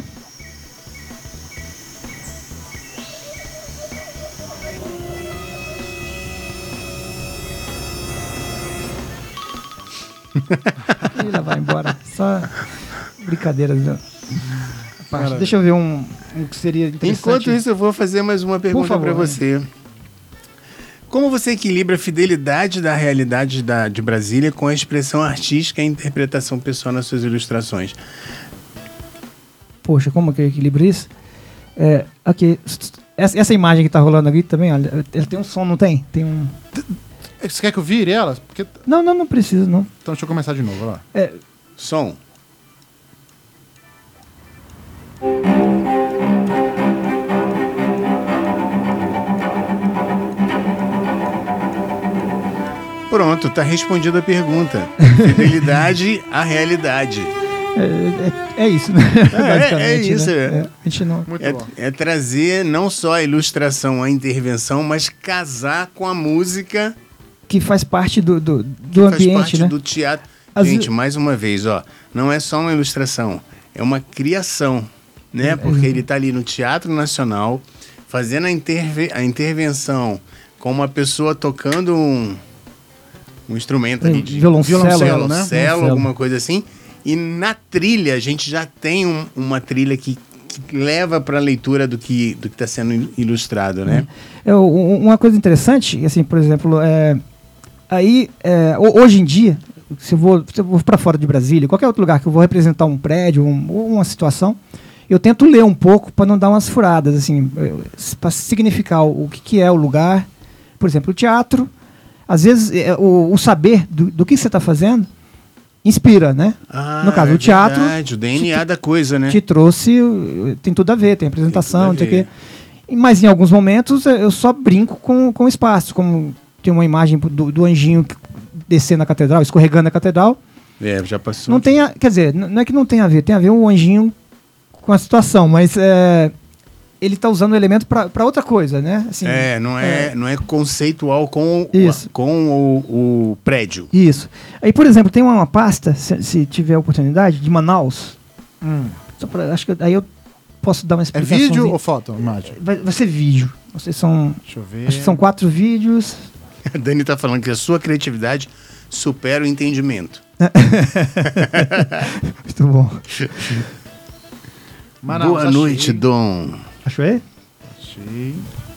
E lá vai embora. Só brincadeiras. Né? Deixa eu ver um, um que seria interessante. Enquanto isso, eu vou fazer mais uma pergunta para você. Como você equilibra a fidelidade da realidade da, de Brasília com a expressão artística e a interpretação pessoal nas suas ilustrações? Poxa, como que eu equilibro isso? É, aqui, essa, essa imagem que tá rolando aqui também, olha, ela tem um som, não tem? Tem um... Você quer que eu vire ela? Porque... Não, não, não precisa, não. Então deixa eu começar de novo, lá. É... Som. Pronto, tá respondida a pergunta. Fidelidade à realidade. É, é, é isso, né? É, é isso. Né? É, a gente não... Muito é, bom. É trazer não só a ilustração, a intervenção, mas casar com a música... Que faz parte do, do, do que ambiente, faz parte né? do teatro. As... Gente, mais uma vez, ó, não é só uma ilustração, é uma criação, né? Porque ele tá ali no Teatro Nacional, fazendo a, interve a intervenção com uma pessoa tocando um, um instrumento ali de violoncelo, violoncelo, né? violoncelo, alguma coisa assim. E na trilha, a gente já tem um, uma trilha que, que leva para a leitura do que do que está sendo ilustrado, né? É, uma coisa interessante, assim, por exemplo, é, aí, é, hoje em dia, se eu vou, se eu vou para fora de Brasília, qualquer outro lugar que eu vou representar um prédio um, ou uma situação, eu tento ler um pouco para não dar umas furadas, assim, para significar o, o que, que é o lugar. Por exemplo, o teatro, às vezes, é, o, o saber do, do que você está fazendo inspira, né? Ah, no caso, é o teatro... Verdade, o D N A te, da coisa, né? Te trouxe... Tem tudo a ver, tem apresentação, tem o quê. Mas em alguns momentos eu só brinco com, com o espaço, como tem uma imagem do, do anjinho descendo na catedral, escorregando na catedral. É, já passou. Não tem a, quer dizer, não é que não tem a ver, tem a ver o anjinho com a situação, mas é, ele está usando o elemento para outra coisa, né? Assim, é, não é, é, não é conceitual com, Isso. o, com o, o prédio. Isso. Aí, por exemplo, tem uma pasta, se, se tiver oportunidade, de Manaus. Hum. Só pra, acho que aí eu posso dar uma É explicação. vídeo ou foto? Imagem? Vai, vai ser vídeo. Vocês são. Deixa eu ver. Acho que são quatro vídeos. A Dani tá falando que a sua criatividade supera o entendimento. Muito bom. Manaus, Boa achei. noite, Dom. Achou aí? Achei.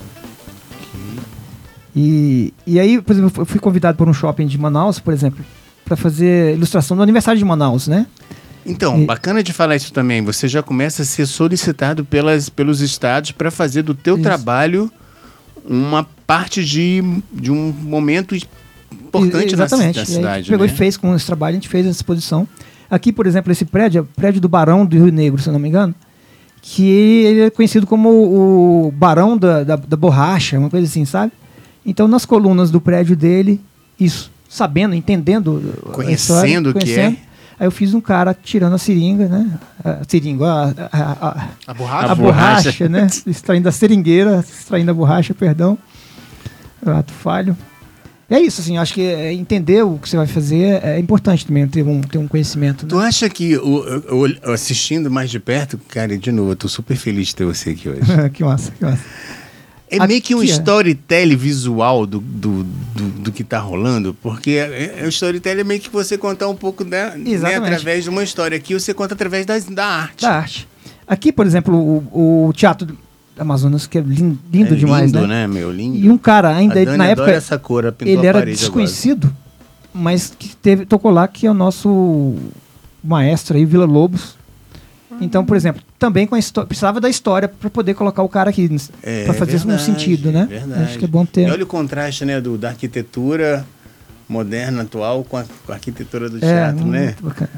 E, e aí, por exemplo, eu fui convidado por um shopping de Manaus, por exemplo, para fazer ilustração do aniversário de Manaus, né? Então, e... bacana de falar isso também. Você já começa a ser solicitado pelas, pelos estados para fazer do teu isso. trabalho uma parte de, de um momento importante na, na cidade. E a gente pegou, né? E fez com esse trabalho, a gente fez essa exposição. Aqui, por exemplo, esse prédio, é o prédio do Barão do Rio Negro, se eu não me engano, que ele é conhecido como o Barão da, da, da Borracha, uma coisa assim, sabe? Então, nas colunas do prédio dele, isso, sabendo, entendendo, conhecendo o que é. Aí eu fiz um cara tirando a seringa, né? A seringa, a, a, a, a borracha, a borracha, né? Extraindo a seringueira, extraindo a borracha, perdão. Ato falho. E é isso, assim, acho que entender o que você vai fazer é importante também, ter um, ter um conhecimento. Né? Tu acha que, o, o, assistindo mais de perto, cara, de novo, eu tô super feliz de ter você aqui hoje. Que massa, que massa. É aqui meio que um é. storytelling visual do, do, do, do que tá rolando, porque é, é, o storytelling é meio que você contar um pouco, né, né, através de uma história. Aqui você conta através da, da arte. Da arte. Aqui, por exemplo, o, o Teatro do Amazonas, que é lindo, lindo é demais, lindo, né? né, meu? Lindo. E um cara, ainda ele, na época, essa cor, ele era desconhecido, agora. Mas que teve, tocou lá, que é o nosso maestro aí, Vila Lobos. Então, por exemplo, também com a história, precisava da história para poder colocar o cara aqui, é, para fazer verdade, um sentido, né? Verdade. Acho que é bom ter. E olha o contraste, né, do, da arquitetura moderna, atual, com a, com a arquitetura do é, teatro, muito né? Bacana.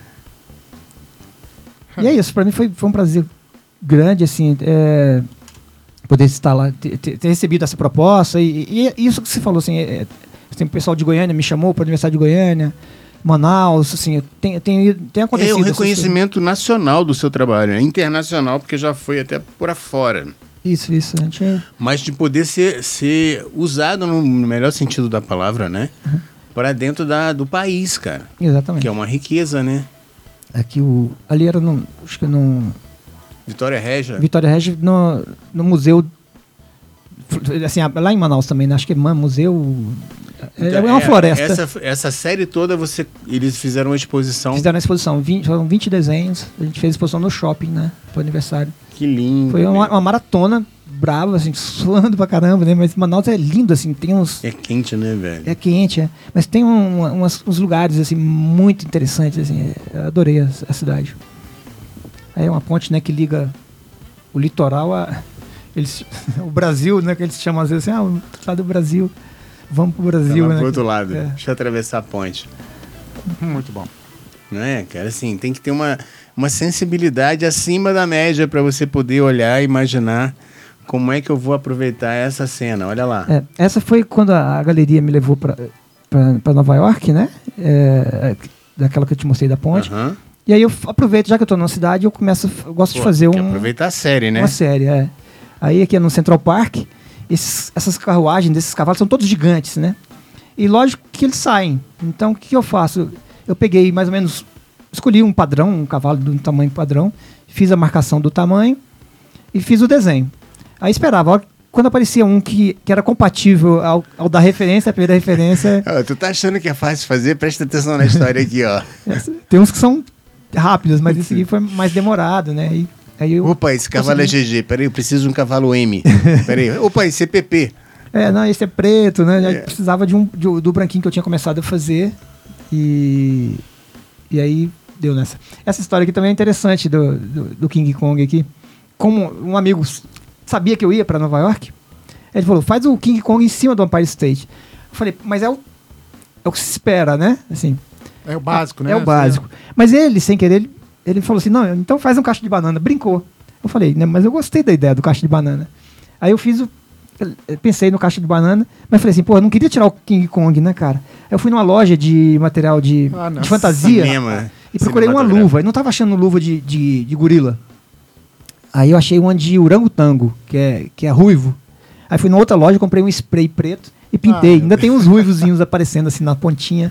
E é isso, para mim foi, foi um prazer grande, assim, é, poder estar lá, ter, ter, ter recebido essa proposta. E, e isso que você falou, assim, é, tem o pessoal de Goiânia me chamou para a Universidade de Goiânia. Manaus, assim, tem, tem, tem acontecido. É um reconhecimento nacional do seu trabalho, né? Internacional, porque já foi até por afora. Isso, isso. A gente... Mas de poder ser, ser usado no melhor sentido da palavra, né? Uhum. Para dentro da, do país, cara. Exatamente. Que é uma riqueza, né? Aqui o... Ali era no... Acho que no... Vitória Régia? Vitória Régia, no, no museu... Assim, lá em Manaus também, né? Acho que é museu... Então, é uma floresta. Essa, essa série toda, você, eles fizeram uma exposição. Fizeram uma exposição, vinte, foram vinte desenhos. A gente fez exposição no shopping, né? Pro aniversário. Que lindo. Foi uma, uma maratona brava, assim, suando pra caramba, né? Mas Manaus é lindo, assim, tem uns... É quente, né, velho? É quente, é. Mas tem um, umas, uns lugares, assim, muito interessantes, assim. Eu adorei a, a cidade. Aí é uma ponte, né, que liga o litoral a... Eles, o Brasil, né, que eles chamam às vezes assim, ah, o lado do Brasil... Vamos pro Brasil, né? Pro outro lado. É. Deixa eu atravessar a ponte. Muito bom. Não é, cara? Assim, tem que ter uma, uma sensibilidade acima da média para você poder olhar e imaginar como é que eu vou aproveitar essa cena. Olha lá. É, essa foi quando a, a galeria me levou para Nova York, né? É, daquela que eu te mostrei da ponte. Uhum. E aí eu aproveito, já que eu estou na cidade, eu começo, eu gosto Pô, de fazer um... aproveitar a série, né? Uma série, é. Aí aqui no Central Park... Esses, essas carruagens desses cavalos são todos gigantes, né? E lógico que eles saem. Então, o que, que eu faço? Eu peguei mais ou menos... Escolhi um padrão, um cavalo de um tamanho padrão. Fiz a marcação do tamanho e fiz o desenho. Aí esperava. Quando aparecia um que, que era compatível ao, ao da referência, a primeira referência... Oh, tu tá achando que é fácil fazer? Presta atenção na história aqui, ó. Tem uns que são rápidos, mas esse aqui foi mais demorado, né? E, aí eu Opa, esse cavalo consegui... é G G. Peraí, eu preciso de um cavalo M. Peraí. Opa, esse é P P. É, não, esse é preto, né? É. Eu precisava de um, de, do branquinho que eu tinha começado a fazer. E, e aí deu nessa. Essa história aqui também é interessante do, do, do King Kong aqui. Como um amigo sabia que eu ia para Nova York, ele falou, faz o King Kong em cima do Empire State. Eu falei, mas é o, é o que se espera, né? Assim, é o básico, é, né? É o básico. Mas ele, sem querer, ele, ele falou assim, não, então faz um cacho de banana. Brincou. Eu falei, né, mas eu gostei da ideia do cacho de banana. Aí eu fiz o... Eu pensei no cacho de banana, mas falei assim, pô, eu não queria tirar o King Kong, né, cara? Aí eu fui numa loja de material de, ah, de fantasia Cinema, e procurei uma luva. E não tava achando luva de, de, de gorila. Aí eu achei uma de orangotango, que é, que é ruivo. Aí fui na outra loja, comprei um spray preto e pintei. Ah, Ainda tem uns ruivozinhos aparecendo assim na pontinha.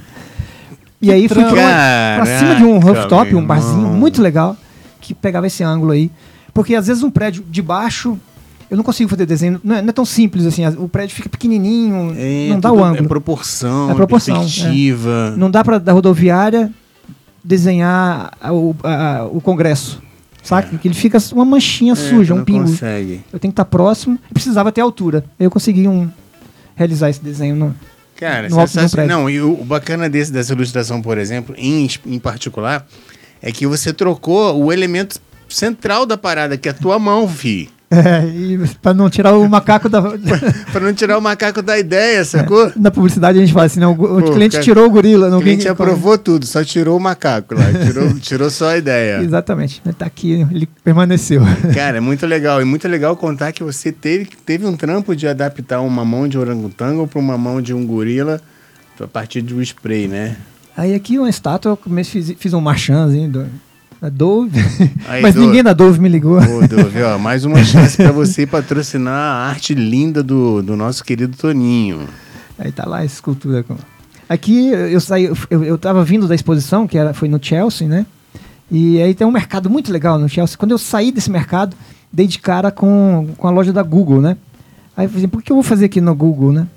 E aí fui pra, pra cima de um rooftop, um barzinho muito legal, que pegava esse ângulo aí. Porque às vezes um prédio de baixo, eu não consigo fazer desenho, não é, não é tão simples assim, o prédio fica pequenininho, é, não dá o ângulo. É proporção, é proporção, perspectiva. É. Não dá pra, da rodoviária, desenhar a, o, a, o Congresso. Saca? É. Que ele fica uma manchinha é, suja, um pingo. Consegue. Eu tenho que estar próximo e precisava ter altura. Aí eu consegui um, realizar esse desenho no, Cara, no alto do prédio. Não, e o, o bacana desse, dessa ilustração, por exemplo, em, em particular, é que você trocou o elemento central da parada, que é a tua mão, fi. É, e pra não tirar o macaco da... Pra não tirar o macaco da ideia, sacou? É, na publicidade a gente fala assim, não, o Pô, cliente cara, tirou o gorila. Não o cliente aprovou tudo, só tirou o macaco lá, tirou, tirou só a ideia. Exatamente, tá aqui, ele permaneceu. Cara, é muito legal, e muito legal contar que você teve, teve um trampo de adaptar uma mão de orangotango para uma mão de um gorila a partir do spray, né? Aí aqui uma estátua, eu comecei, fiz, fiz um marchandzinho do, da Dove, aí, mas Dove, ninguém da Dove me ligou. Ô, Dove, ó, mais uma chance para você patrocinar a arte linda do, do nosso querido Toninho. Aí tá lá a escultura. Aqui eu saí, eu, eu tava vindo da exposição, que era, foi no Chelsea, né? E aí tem um mercado muito legal no Chelsea. Quando eu saí desse mercado, dei de cara com, com a loja da Google, né? Aí eu falei, por que eu vou fazer aqui no Google, né?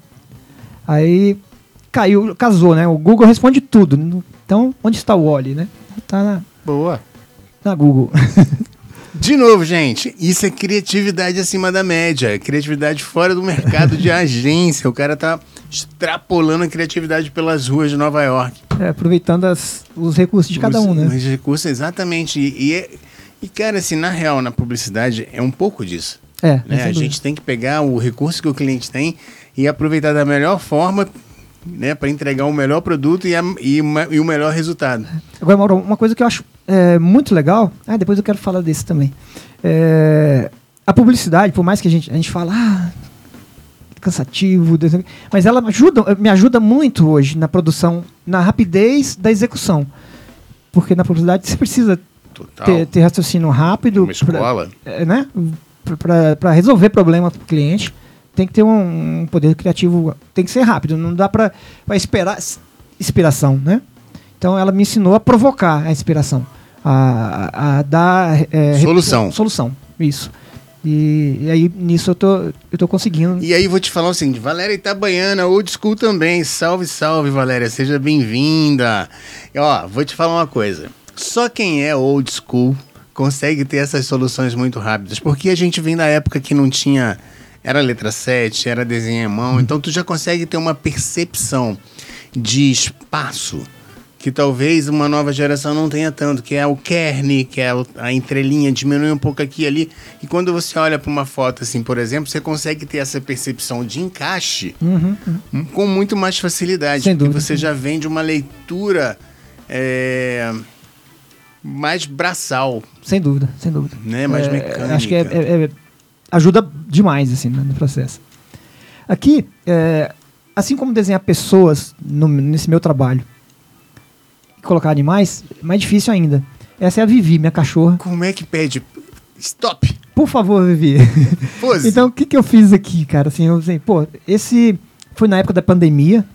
Aí caiu, casou, né? O Google responde tudo. Então, onde está o Wally, né? Tá na... Boa. Na Google. De novo, gente, isso é criatividade acima da média, criatividade fora do mercado de agência. O cara tá extrapolando a criatividade pelas ruas de Nova York. É, aproveitando as, os recursos de cada os, um, né? Os recursos, exatamente. E, e, é, e, cara, assim, na real, na publicidade, é um pouco disso. É, né? A gente tem que pegar o recurso que o cliente tem e aproveitar da melhor forma, né, para entregar o melhor produto e, a, e, uma, e o melhor resultado. Agora, Mauro, uma coisa que eu acho é, muito legal, ah, depois eu quero falar desse também. É, a publicidade, por mais que a gente, a gente fala, ah, cansativo, mas ela ajuda, me ajuda muito hoje na produção, na rapidez da execução. Porque na publicidade você precisa ter, ter raciocínio rápido. Uma escola. Pra, né? Para resolver problema para o cliente. Tem que ter um, um poder criativo, tem que ser rápido, não dá para esperar inspiração, né? Então ela me ensinou a provocar a inspiração, a, a dar é, solução. Solução, isso. E, e aí nisso eu tô, eu tô conseguindo. E aí vou te falar o seguinte, Valéria Itabaiana, old school também, salve, salve Valéria, seja bem-vinda. E, ó, vou te falar uma coisa, só quem é old school consegue ter essas soluções muito rápidas, porque a gente vem da época que não tinha... Era letra sete, era desenho à mão, então tu já consegue ter uma percepção de espaço que talvez uma nova geração não tenha tanto, que é o kern, que é a entrelinha, diminui um pouco aqui e ali. E quando você olha para uma foto assim, por exemplo, você consegue ter essa percepção de encaixe uhum, uhum. com muito mais facilidade. Sem porque dúvida, você sim. já vem de uma leitura é, mais braçal. Sem dúvida, sem dúvida. Né? Mais é, mecânica. Acho que é, é, é, ajuda demais assim, no, no processo. Aqui, é, assim como desenhar pessoas no, nesse meu trabalho, colocar animais, é mais difícil ainda. Essa é a Vivi, minha cachorra. Como é que pede? Stop! Por favor, Vivi. Pose. Então, o que, que eu fiz aqui, cara? Assim, eu sei, pô, esse foi na época da pandemia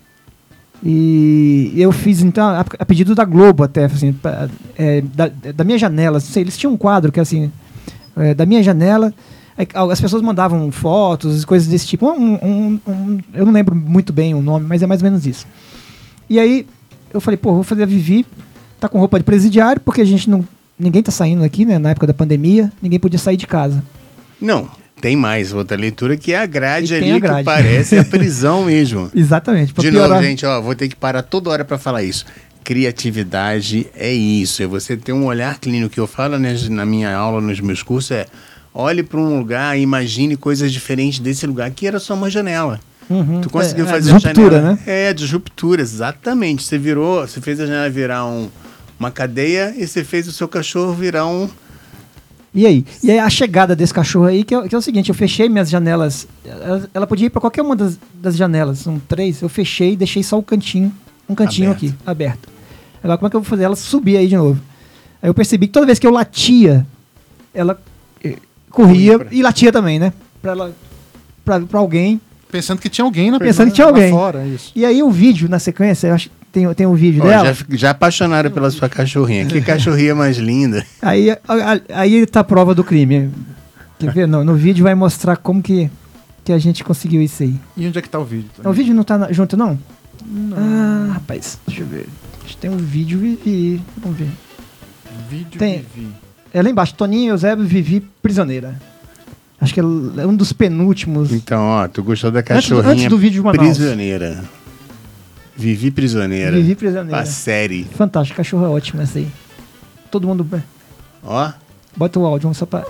e eu fiz, então, a, a pedido da Globo até, assim, pra, é, da, da minha janela, não sei, eles tinham um quadro que, assim, é, da minha janela, as pessoas mandavam fotos, coisas desse tipo. Um, um, um, eu não lembro muito bem o nome, mas é mais ou menos isso. E aí, eu falei, pô, vou fazer a Vivi, tá com roupa de presidiário, porque a gente não... Ninguém tá saindo aqui, né? Na época da pandemia, ninguém podia sair de casa. Não, tem mais outra leitura que é a grade E ali, tem a grade. que parece a prisão mesmo. Exatamente. pra De piorar. novo, gente, ó, vou ter que parar toda hora para falar isso. Criatividade é isso, é você ter um olhar clínico. Que eu falo, né, na minha aula, nos meus cursos, é olhe para um lugar e imagine coisas diferentes desse lugar, que era só uma janela. Uhum. Tu conseguiu é, fazer é, a ruptura, janela. né? É, de ruptura, exatamente. Você virou, você fez a janela virar um, uma cadeia e você fez o seu cachorro virar um... E aí? E aí a chegada desse cachorro aí, que é, que é o seguinte, eu fechei minhas janelas, ela, ela podia ir para qualquer uma das, das janelas, são três, eu fechei e deixei só o cantinho, um cantinho Aberto. aqui, aberto. Agora como é que eu vou fazer ela subir aí de novo? Aí eu percebi que toda vez que eu latia, ela eh, corria Corria pra- e latia também, né? Pra, ela, pra, pra alguém. Pensando que tinha alguém na Pensando que tinha lá alguém. fora, isso. E aí o vídeo, na sequência, eu acho, tem, tem um vídeo Ó, dela. já, já apaixonaram pela sua cachorrinha. Que cachorrinha mais linda. Aí, a- a- aí tá a prova do crime. Quer ver? No, no vídeo vai mostrar como que, que a gente conseguiu isso aí. E onde é que tá o vídeo? O vídeo não tá na- junto, não? Não. Ah, rapaz, deixa eu ver. Acho que tem um vídeo Vivi. Vamos ver. Vídeo Tem. Vivi. É lá embaixo, Toninho Eusébio Vivi Prisioneira. Acho que é l- é um dos penúltimos. Então, ó, tu gostou da Antes do- cachorrinha antes do vídeo de Manaus. prisioneira. Vivi prisioneira. Vivi Prisioneira. A série. Fantástico, cachorro é ótimo essa aí. todo mundo... Ó. Bota o áudio, vamos só pra...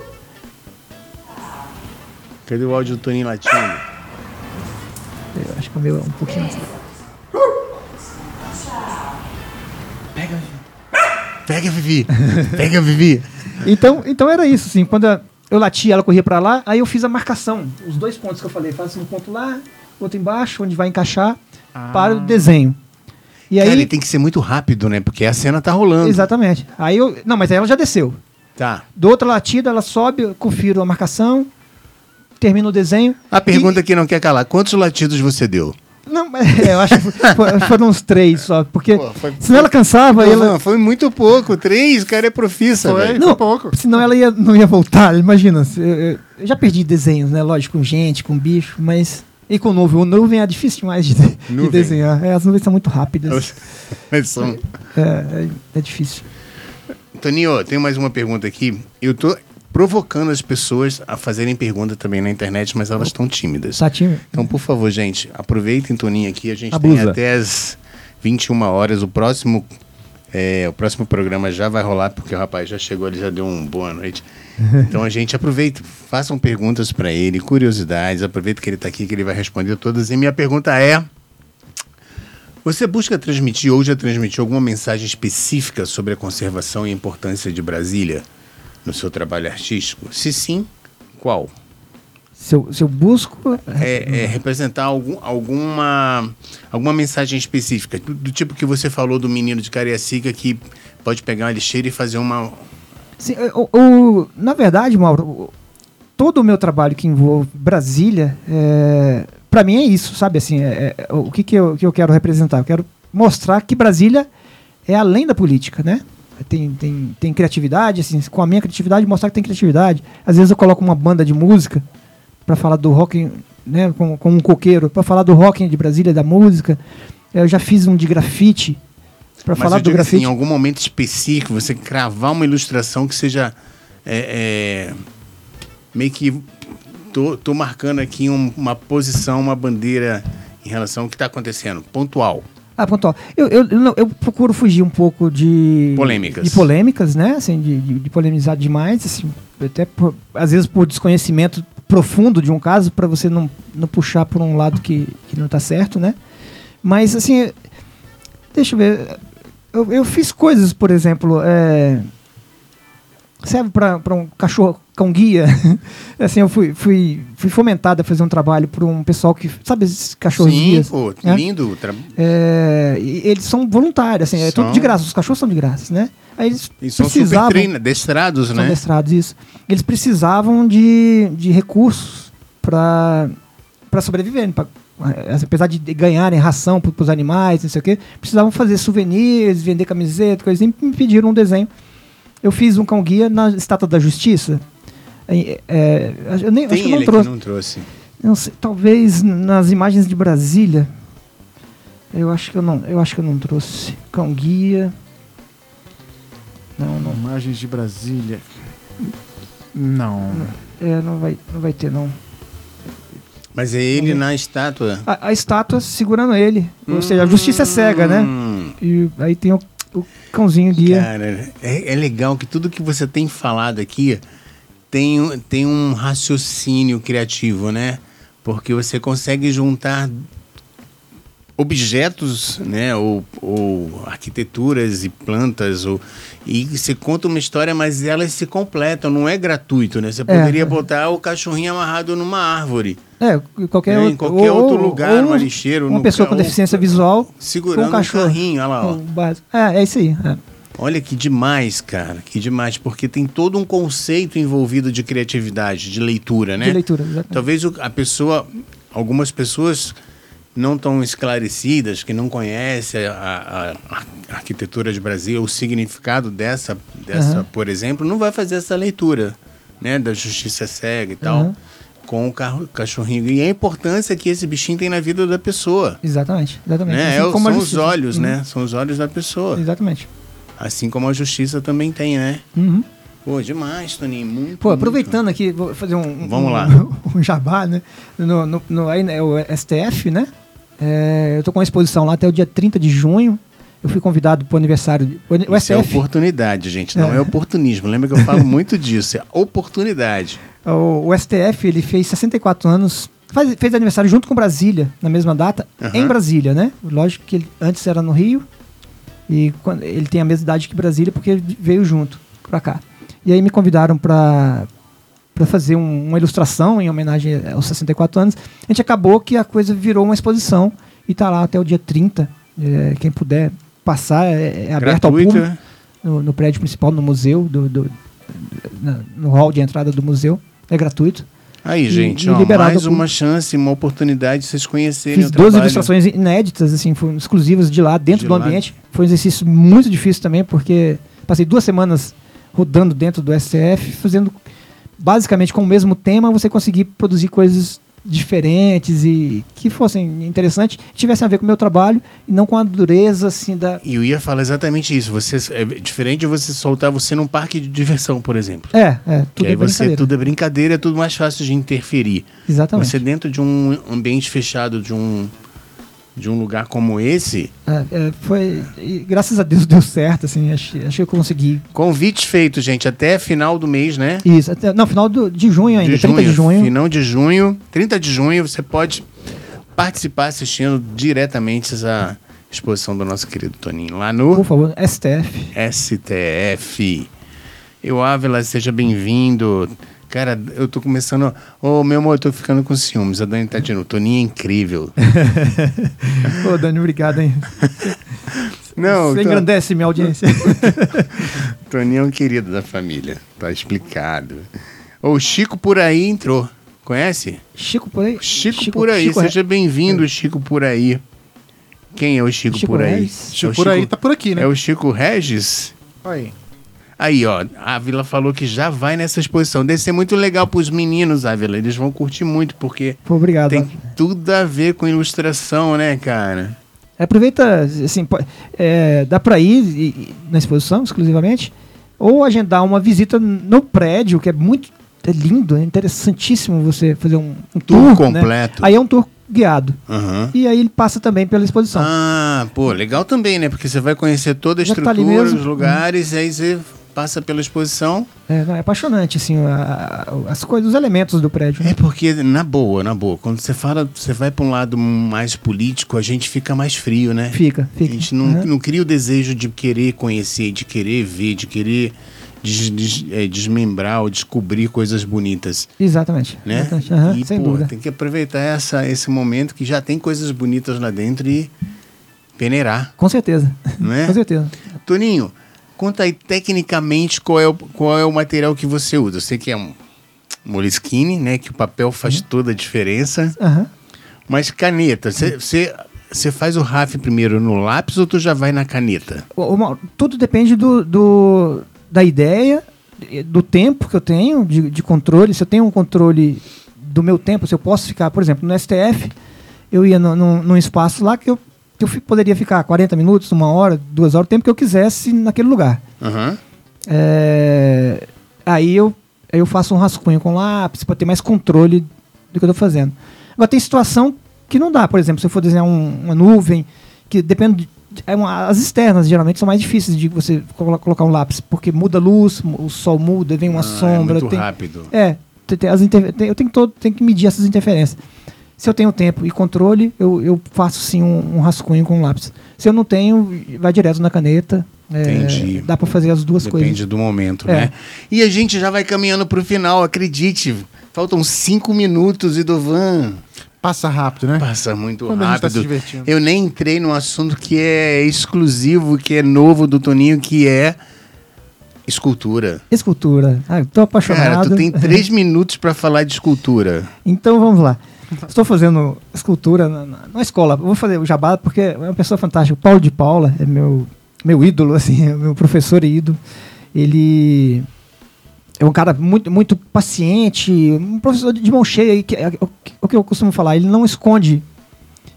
Cadê o áudio do Toninho latindo? Eu acho que o meu é um pouquinho mais... Pega, Pega, Vivi. Pega, Vivi. Então, então era isso, assim, quando eu latia, ela corria pra lá, aí eu fiz a marcação, os dois pontos que eu falei, faço um ponto lá, outro embaixo, onde vai encaixar, ah. para o desenho. E Cara, aí ele tem que ser muito rápido, né? Porque a cena tá rolando. Exatamente. Aí eu, não, mas aí ela já desceu. Tá. Do outra latida, ela sobe, eu confiro a marcação, termino o desenho. A pergunta e... que não quer calar, quantos latidos você deu? Não, é, eu acho que foi, foram uns três só, porque Pô, foi, senão foi, ela cansava. Não, ela... não, foi muito pouco, três, cara é profissa, foi, velho. Não, foi pouco. Senão ela ia, não ia voltar, imagina. Eu, eu, eu já perdi desenhos, né, lógico, com gente, com bicho, mas... E com nuvem, o nuvem é difícil demais de, de desenhar, é, as nuvens são muito rápidas. Mas são... é, é, é difícil. Toninho, tem mais uma pergunta aqui, eu tô... provocando as pessoas a fazerem pergunta também na internet, mas elas estão tímidas. Tá tímido? Então, por favor, gente, aproveitem, Toninho, aqui. A gente Abusa. tem até as vinte e uma horas. O próximo, é, o próximo programa já vai rolar, porque o rapaz já chegou, ele já deu um boa noite. Então, a gente aproveita, façam perguntas para ele, curiosidades. Aproveita que ele está aqui, que ele vai responder todas. E minha pergunta é... Você busca transmitir ou já transmitiu alguma mensagem específica sobre a conservação e a importância de Brasília no seu trabalho artístico? Se sim, qual? Se eu, se eu busco... É, é representar algum, alguma, alguma mensagem específica, do, do tipo que você falou do menino de Cariacica que pode pegar uma lixeira e fazer uma... Sim, o, o, na verdade, Mauro, o, todo o meu trabalho que envolve Brasília, é, para mim é isso, sabe? Assim, é, é, o que, que, eu, que eu quero representar? Eu quero mostrar que Brasília é além da política, né? Tem, tem, tem criatividade, assim, com a minha criatividade, mostrar que tem criatividade. Às vezes eu coloco uma banda de música para falar do rock, né, com, com um coqueiro, para falar do rock de Brasília, da música. Eu já fiz um de grafite, para falar eu do grafite. Assim, em algum momento específico, você cravar uma ilustração que seja é, é, meio que tô, tô marcando aqui um, uma posição, uma bandeira em relação ao que está acontecendo, pontual. Ah, pontual. Eu, eu, eu, eu procuro fugir um pouco de... Polêmicas. De polêmicas, né? Assim, de, de, de polemizar demais. Assim, até por, às vezes por desconhecimento profundo de um caso, para você não, não puxar por um lado que, que não está certo, né? Mas, assim, deixa eu ver. Eu, eu fiz coisas, por exemplo... É, serve para um cachorro, cão guia. Assim, eu fui, fui, fui fomentada a fazer um trabalho por um pessoal que, sabe, esses cachorros Sim, guias? Pô, né? Lindo. Tra... É, e eles são voluntários, assim, são... é tudo de graça, os cachorros são de graça, né? Aí eles e são precisavam, super treina, destrados, são né? destrados, isso. Eles precisavam de, de recursos para para sobreviverem, pra, apesar de ganharem ração para os animais, não sei o quê, precisavam fazer souvenirs, vender camiseta, coisa assim, me pediram um desenho. Eu fiz um cão-guia na Estátua da Justiça. É, é, eu nem, Tem acho que eu não ele trouxe. que não trouxe. Não sei, talvez nas imagens de Brasília. Eu acho que eu não, eu acho que eu não trouxe. Cão-guia. Não, não. Imagens de Brasília. Não. É, não vai, não vai ter, não. Mas é ele na estátua. A, a estátua segurando ele. Hum, Ou seja, a justiça é cega, né? E aí tem o, o cãozinho guia. Cara, é, é legal que tudo que você tem falado aqui tem, tem um raciocínio criativo, né? Porque você consegue juntar objetos, né, ou, ou arquiteturas e plantas, ou, e você conta uma história, mas elas se completam, não é gratuito, né? Você poderia é. botar o cachorrinho amarrado numa árvore. É, qualquer, é, outro, em qualquer ou, outro lugar, ou numa lixeira. Uma pessoa com deficiência ou, visual segurando com um cachorro. Um carrinho, olha lá, ó. É, é isso aí. É. Olha que demais, cara, que demais, porque tem todo um conceito envolvido de criatividade, de leitura, né? De leitura, exatamente. Talvez a pessoa, algumas pessoas não tão esclarecidas, que não conhecem a, a, a arquitetura de Brasília, o significado dessa, dessa uhum. por exemplo, não vai fazer essa leitura, né, da justiça cega e tal, uhum. com o carro, cachorrinho. E a importância que esse bichinho tem na vida da pessoa. Exatamente, exatamente. Né? Assim é, são os olhos, uhum. né? São os olhos da pessoa. Exatamente. Assim como a justiça também tem, né? Uhum. Pô, demais, Toninho. Muito, Pô, aproveitando muito. aqui, vou fazer um... Vamos um, lá. Um jabá, né? No, no, no, aí, né, o S T F, né? É, eu tô com uma exposição lá até o dia trinta de junho. eu fui convidado para o aniversário. O Isso S T F, é oportunidade, gente, não é. é oportunismo. Lembra que eu falo muito disso, é oportunidade. O, o S T F ele fez sessenta e quatro anos, faz, fez aniversário junto com Brasília, na mesma data, uhum. em Brasília, né? Lógico que ele, antes era no Rio, e quando, ele tem a mesma idade que Brasília porque ele veio junto para cá. E aí me convidaram para para fazer um, uma ilustração em homenagem aos sessenta e quatro anos. A gente acabou que a coisa virou uma exposição e está lá até o dia trinta. É, quem puder passar, é, é aberto ao público, né? no, no prédio principal, no museu, do, do, na, no hall de entrada do museu. É gratuito. Aí, e, gente, e ó, mais ao uma chance, uma oportunidade de vocês conhecerem Fiz o duas trabalho. ilustrações inéditas, assim, foram exclusivas de lá, dentro De do lá. ambiente. Foi um exercício muito difícil também, porque passei duas semanas rodando dentro do S T F, fazendo basicamente com o mesmo tema, você conseguir produzir coisas diferentes e que fossem interessantes, tivessem a ver com o meu trabalho e não com a dureza, assim, da... E eu ia falar exatamente isso. Você, é diferente de você soltar você num parque de diversão, por exemplo. É, é, tudo que aí é você, brincadeira. tudo é brincadeira, é tudo mais fácil de interferir. Exatamente. Você dentro de um ambiente fechado, de um, de um lugar como esse... É, é, foi... E, graças a Deus deu certo, assim, acho, acho que eu consegui. Convite feito, gente, até final do mês, né? Isso, até, não, final do, de junho ainda, de trinta de junho. Final de junho, trinta de junho, você pode participar assistindo diretamente essa exposição do nosso querido Toninho, lá no... Por favor, S T F. S T F. Eu, Ávila, seja bem-vindo. Cara, eu tô começando... Ô, meu amor, eu tô ficando com ciúmes. A Dani tá dizendo, o Toninho é incrível. Ô, Dani, obrigado, hein? Não, Você tô... engrandece minha audiência. Toninho é um querido da família. Tá explicado. Ô, o Chico por aí entrou. Conhece? Chico por aí? Chico, Chico por aí. Chico Seja Re... bem-vindo, Chico por aí. Quem é o Chico, Chico por aí? Regis. Chico é por aí tá por aqui, né? É o Chico Regis? Aí. Aí, ó, a Ávila falou que já vai nessa exposição. Deve ser muito legal pros meninos, Ávila. Eles vão curtir muito, porque Pô, obrigado. tem tudo a ver com ilustração, né, cara? Aproveita, assim, é, dá pra ir e, e, na exposição, exclusivamente, ou agendar uma visita no prédio, que é muito é lindo, é interessantíssimo você fazer um, um Tour tour, completo. Né? Aí é um tour guiado. Uhum. E aí ele passa também pela exposição. Ah, pô, legal também, né? Porque você vai conhecer toda a Já estrutura, tá ali mesmo. os lugares, e aí você passa pela exposição. É, não, é apaixonante, assim, a, a, as coisas, os elementos do prédio. Né? É porque, na boa, na boa, quando você fala, você vai para um lado mais político, a gente fica mais frio, né? Fica, fica. A gente não, uhum. não cria o desejo de querer conhecer, de querer ver, de querer des, des, é, desmembrar ou descobrir coisas bonitas. Exatamente. Né? Exatamente. Uhum, e, sem pô, dúvida. tem que aproveitar essa, esse momento que já tem coisas bonitas lá dentro e peneirar. Com certeza. Não é? Com certeza. Toninho, conta aí tecnicamente qual é o, qual é o material que você usa. Eu sei que é um Moleskine, né? Que o papel faz uhum. toda a diferença. Uhum. Mas caneta, você faz o raf primeiro no lápis ou tu já vai na caneta? Uma, tudo depende do, do, da ideia, do tempo que eu tenho de, de controle. Se eu tenho um controle do meu tempo, se eu posso ficar, por exemplo, no S T F, eu ia no, no, num espaço lá que eu que eu poderia ficar quarenta minutos, uma hora, duas horas, o tempo que eu quisesse naquele lugar. Uhum. É, aí eu, eu faço um rascunho com lápis para ter mais controle do que eu estou fazendo. Agora tem situação que não dá, por exemplo, se eu for desenhar um, uma nuvem, que depende... De, é uma, as externas, geralmente, são mais difíceis de você colo- colocar um lápis, porque muda a luz, o sol muda, vem uma ah, sombra. É muito tem, rápido. É, tem, tem as inter, tem, eu tenho que, todo, tenho que medir essas interferências. Se eu tenho tempo e controle, eu, eu faço sim um, um rascunho com lápis. Se eu não tenho, vai direto na caneta. Entendi. É, dá para fazer as duas Depende coisas. Depende do momento, é. né? E a gente já vai caminhando para o final, acredite. Faltam cinco minutos, Idovan. Passa rápido, né? Passa muito Quando rápido. A gente tá se divertindo. Eu nem entrei num assunto que é exclusivo, que é novo do Toninho, que é escultura. Escultura. Ah, tô apaixonado. Cara, tu tem três minutos para falar de escultura. Então vamos lá. Estou fazendo escultura na, na, na escola. Vou fazer o jabá porque é uma pessoa fantástica. O Paulo de Paula é meu, meu ídolo, assim, é meu professor e ídolo. Ele é um cara muito, muito paciente, um professor de mão cheia. Que é, o, o que eu costumo falar, ele não esconde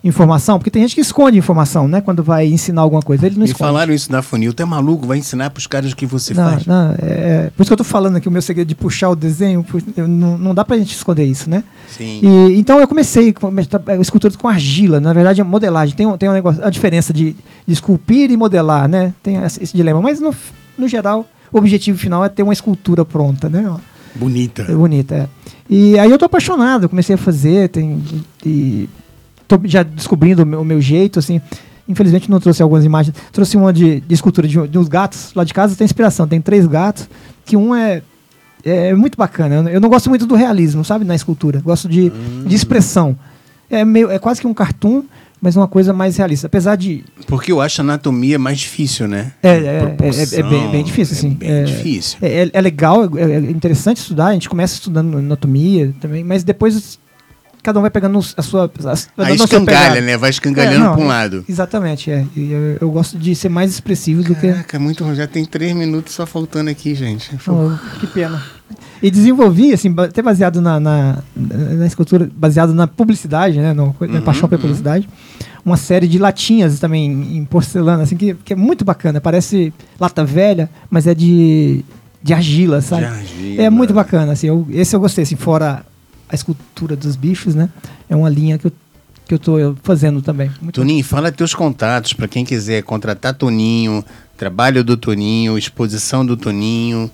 informação, porque tem gente que esconde informação, né? Quando vai ensinar alguma coisa, ele não Me esconde. falaram isso na Funil, tu é maluco, vai ensinar pros caras o que você não, faz. Não, é, por isso que eu tô falando aqui, o meu segredo de puxar o desenho, não, não dá pra gente esconder isso, né? Sim. E, então eu comecei com escultura com argila, na verdade é modelagem, tem, tem um negócio, a diferença de, de esculpir e modelar, né? Tem esse dilema, mas no, no geral, o objetivo final é ter uma escultura pronta, né? Bonita. É bonita, é. E aí eu tô apaixonado, comecei a fazer, tem, e tô já descobrindo o meu, o meu jeito, assim. Infelizmente não trouxe algumas imagens. Trouxe uma de, de escultura de, de uns gatos. Lá de casa tem inspiração, tem três gatos, que um é, é muito bacana. Eu não gosto muito do realismo, sabe, na escultura. Gosto de, hum. de expressão. É, meio, é quase que um cartoon, mas uma coisa mais realista. Apesar de... Porque eu acho a anatomia mais difícil, né? É, é, é, é bem, bem difícil, assim. É bem é, difícil. É, é legal, é interessante estudar. A gente começa estudando anatomia também, mas depois cada um vai pegando a sua... A, a escangalha, né? Vai escangalhando é, para um lado. Exatamente, é. E eu, eu gosto de ser mais expressivo do que... Caraca, muito... Já tem três minutos só faltando aqui, gente. Oh, que pena. E desenvolvi, assim, até baseado na, na, na escultura, baseado na publicidade, né? No, na uhum, paixão pela uhum. publicidade. Uma série de latinhas também em porcelana, assim, que, que é muito bacana. Parece lata velha, mas é de, de argila, sabe? De argila. É muito bacana, assim. Eu, esse eu gostei, assim, fora a escultura dos bichos, né? É uma linha que eu, que eu tô fazendo também. Muito Toninho, bom. Fala teus contatos para quem quiser contratar Toninho, trabalho do Toninho, exposição do Toninho.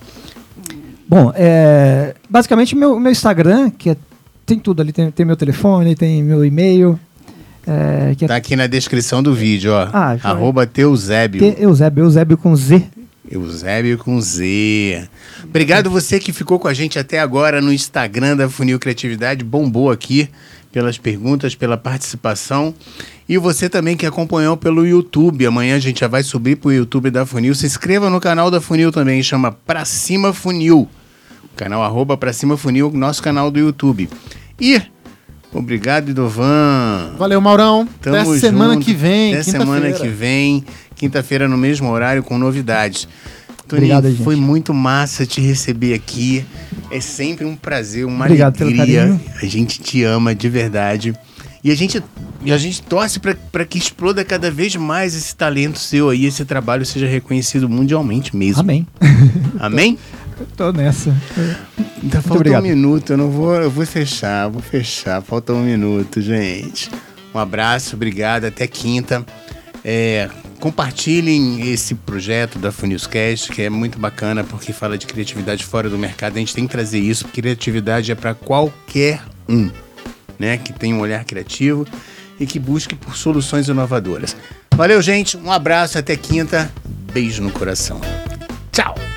Bom, é, basicamente meu, meu Instagram, que é, tem tudo ali, tem, tem meu telefone, tem meu e-mail. É, que tá é, aqui na descrição do vídeo, ó. Ah, Arroba Teuzébio. Te, Eusébio, Eusébio com Z. Eusébio com Z. Obrigado você que ficou com a gente até agora no Instagram da Funil Criatividade. Bombou aqui pelas perguntas, pela participação. E você também que acompanhou pelo YouTube. Amanhã a gente já vai subir pro YouTube da Funil. Se inscreva no canal da Funil também, chama Pra Cima Funil. O canal arroba Pra Cima Funil, nosso canal do YouTube. E obrigado, Idovan. Valeu, Maurão. Tamo Até junto. semana que vem. Até semana que vem. Quinta-feira no mesmo horário com novidades. Toninho, Obrigado, foi muito massa te receber aqui. É sempre um prazer, uma Obrigado alegria. A gente te ama de verdade. E a gente, e a gente torce para que exploda cada vez mais esse talento seu aí, esse trabalho seja reconhecido mundialmente mesmo. Amém. Amém? Eu tô nessa. Ainda falta um minuto, eu não vou, eu vou fechar, vou fechar. Falta um minuto, gente. Um abraço, obrigado, até quinta. É, compartilhem esse projeto da Funilscast, que é muito bacana porque fala de criatividade fora do mercado. A gente tem que trazer isso, porque criatividade é para qualquer um, né, que tem um olhar criativo e que busque por soluções inovadoras. Valeu, gente, um abraço, até quinta, beijo no coração. Tchau!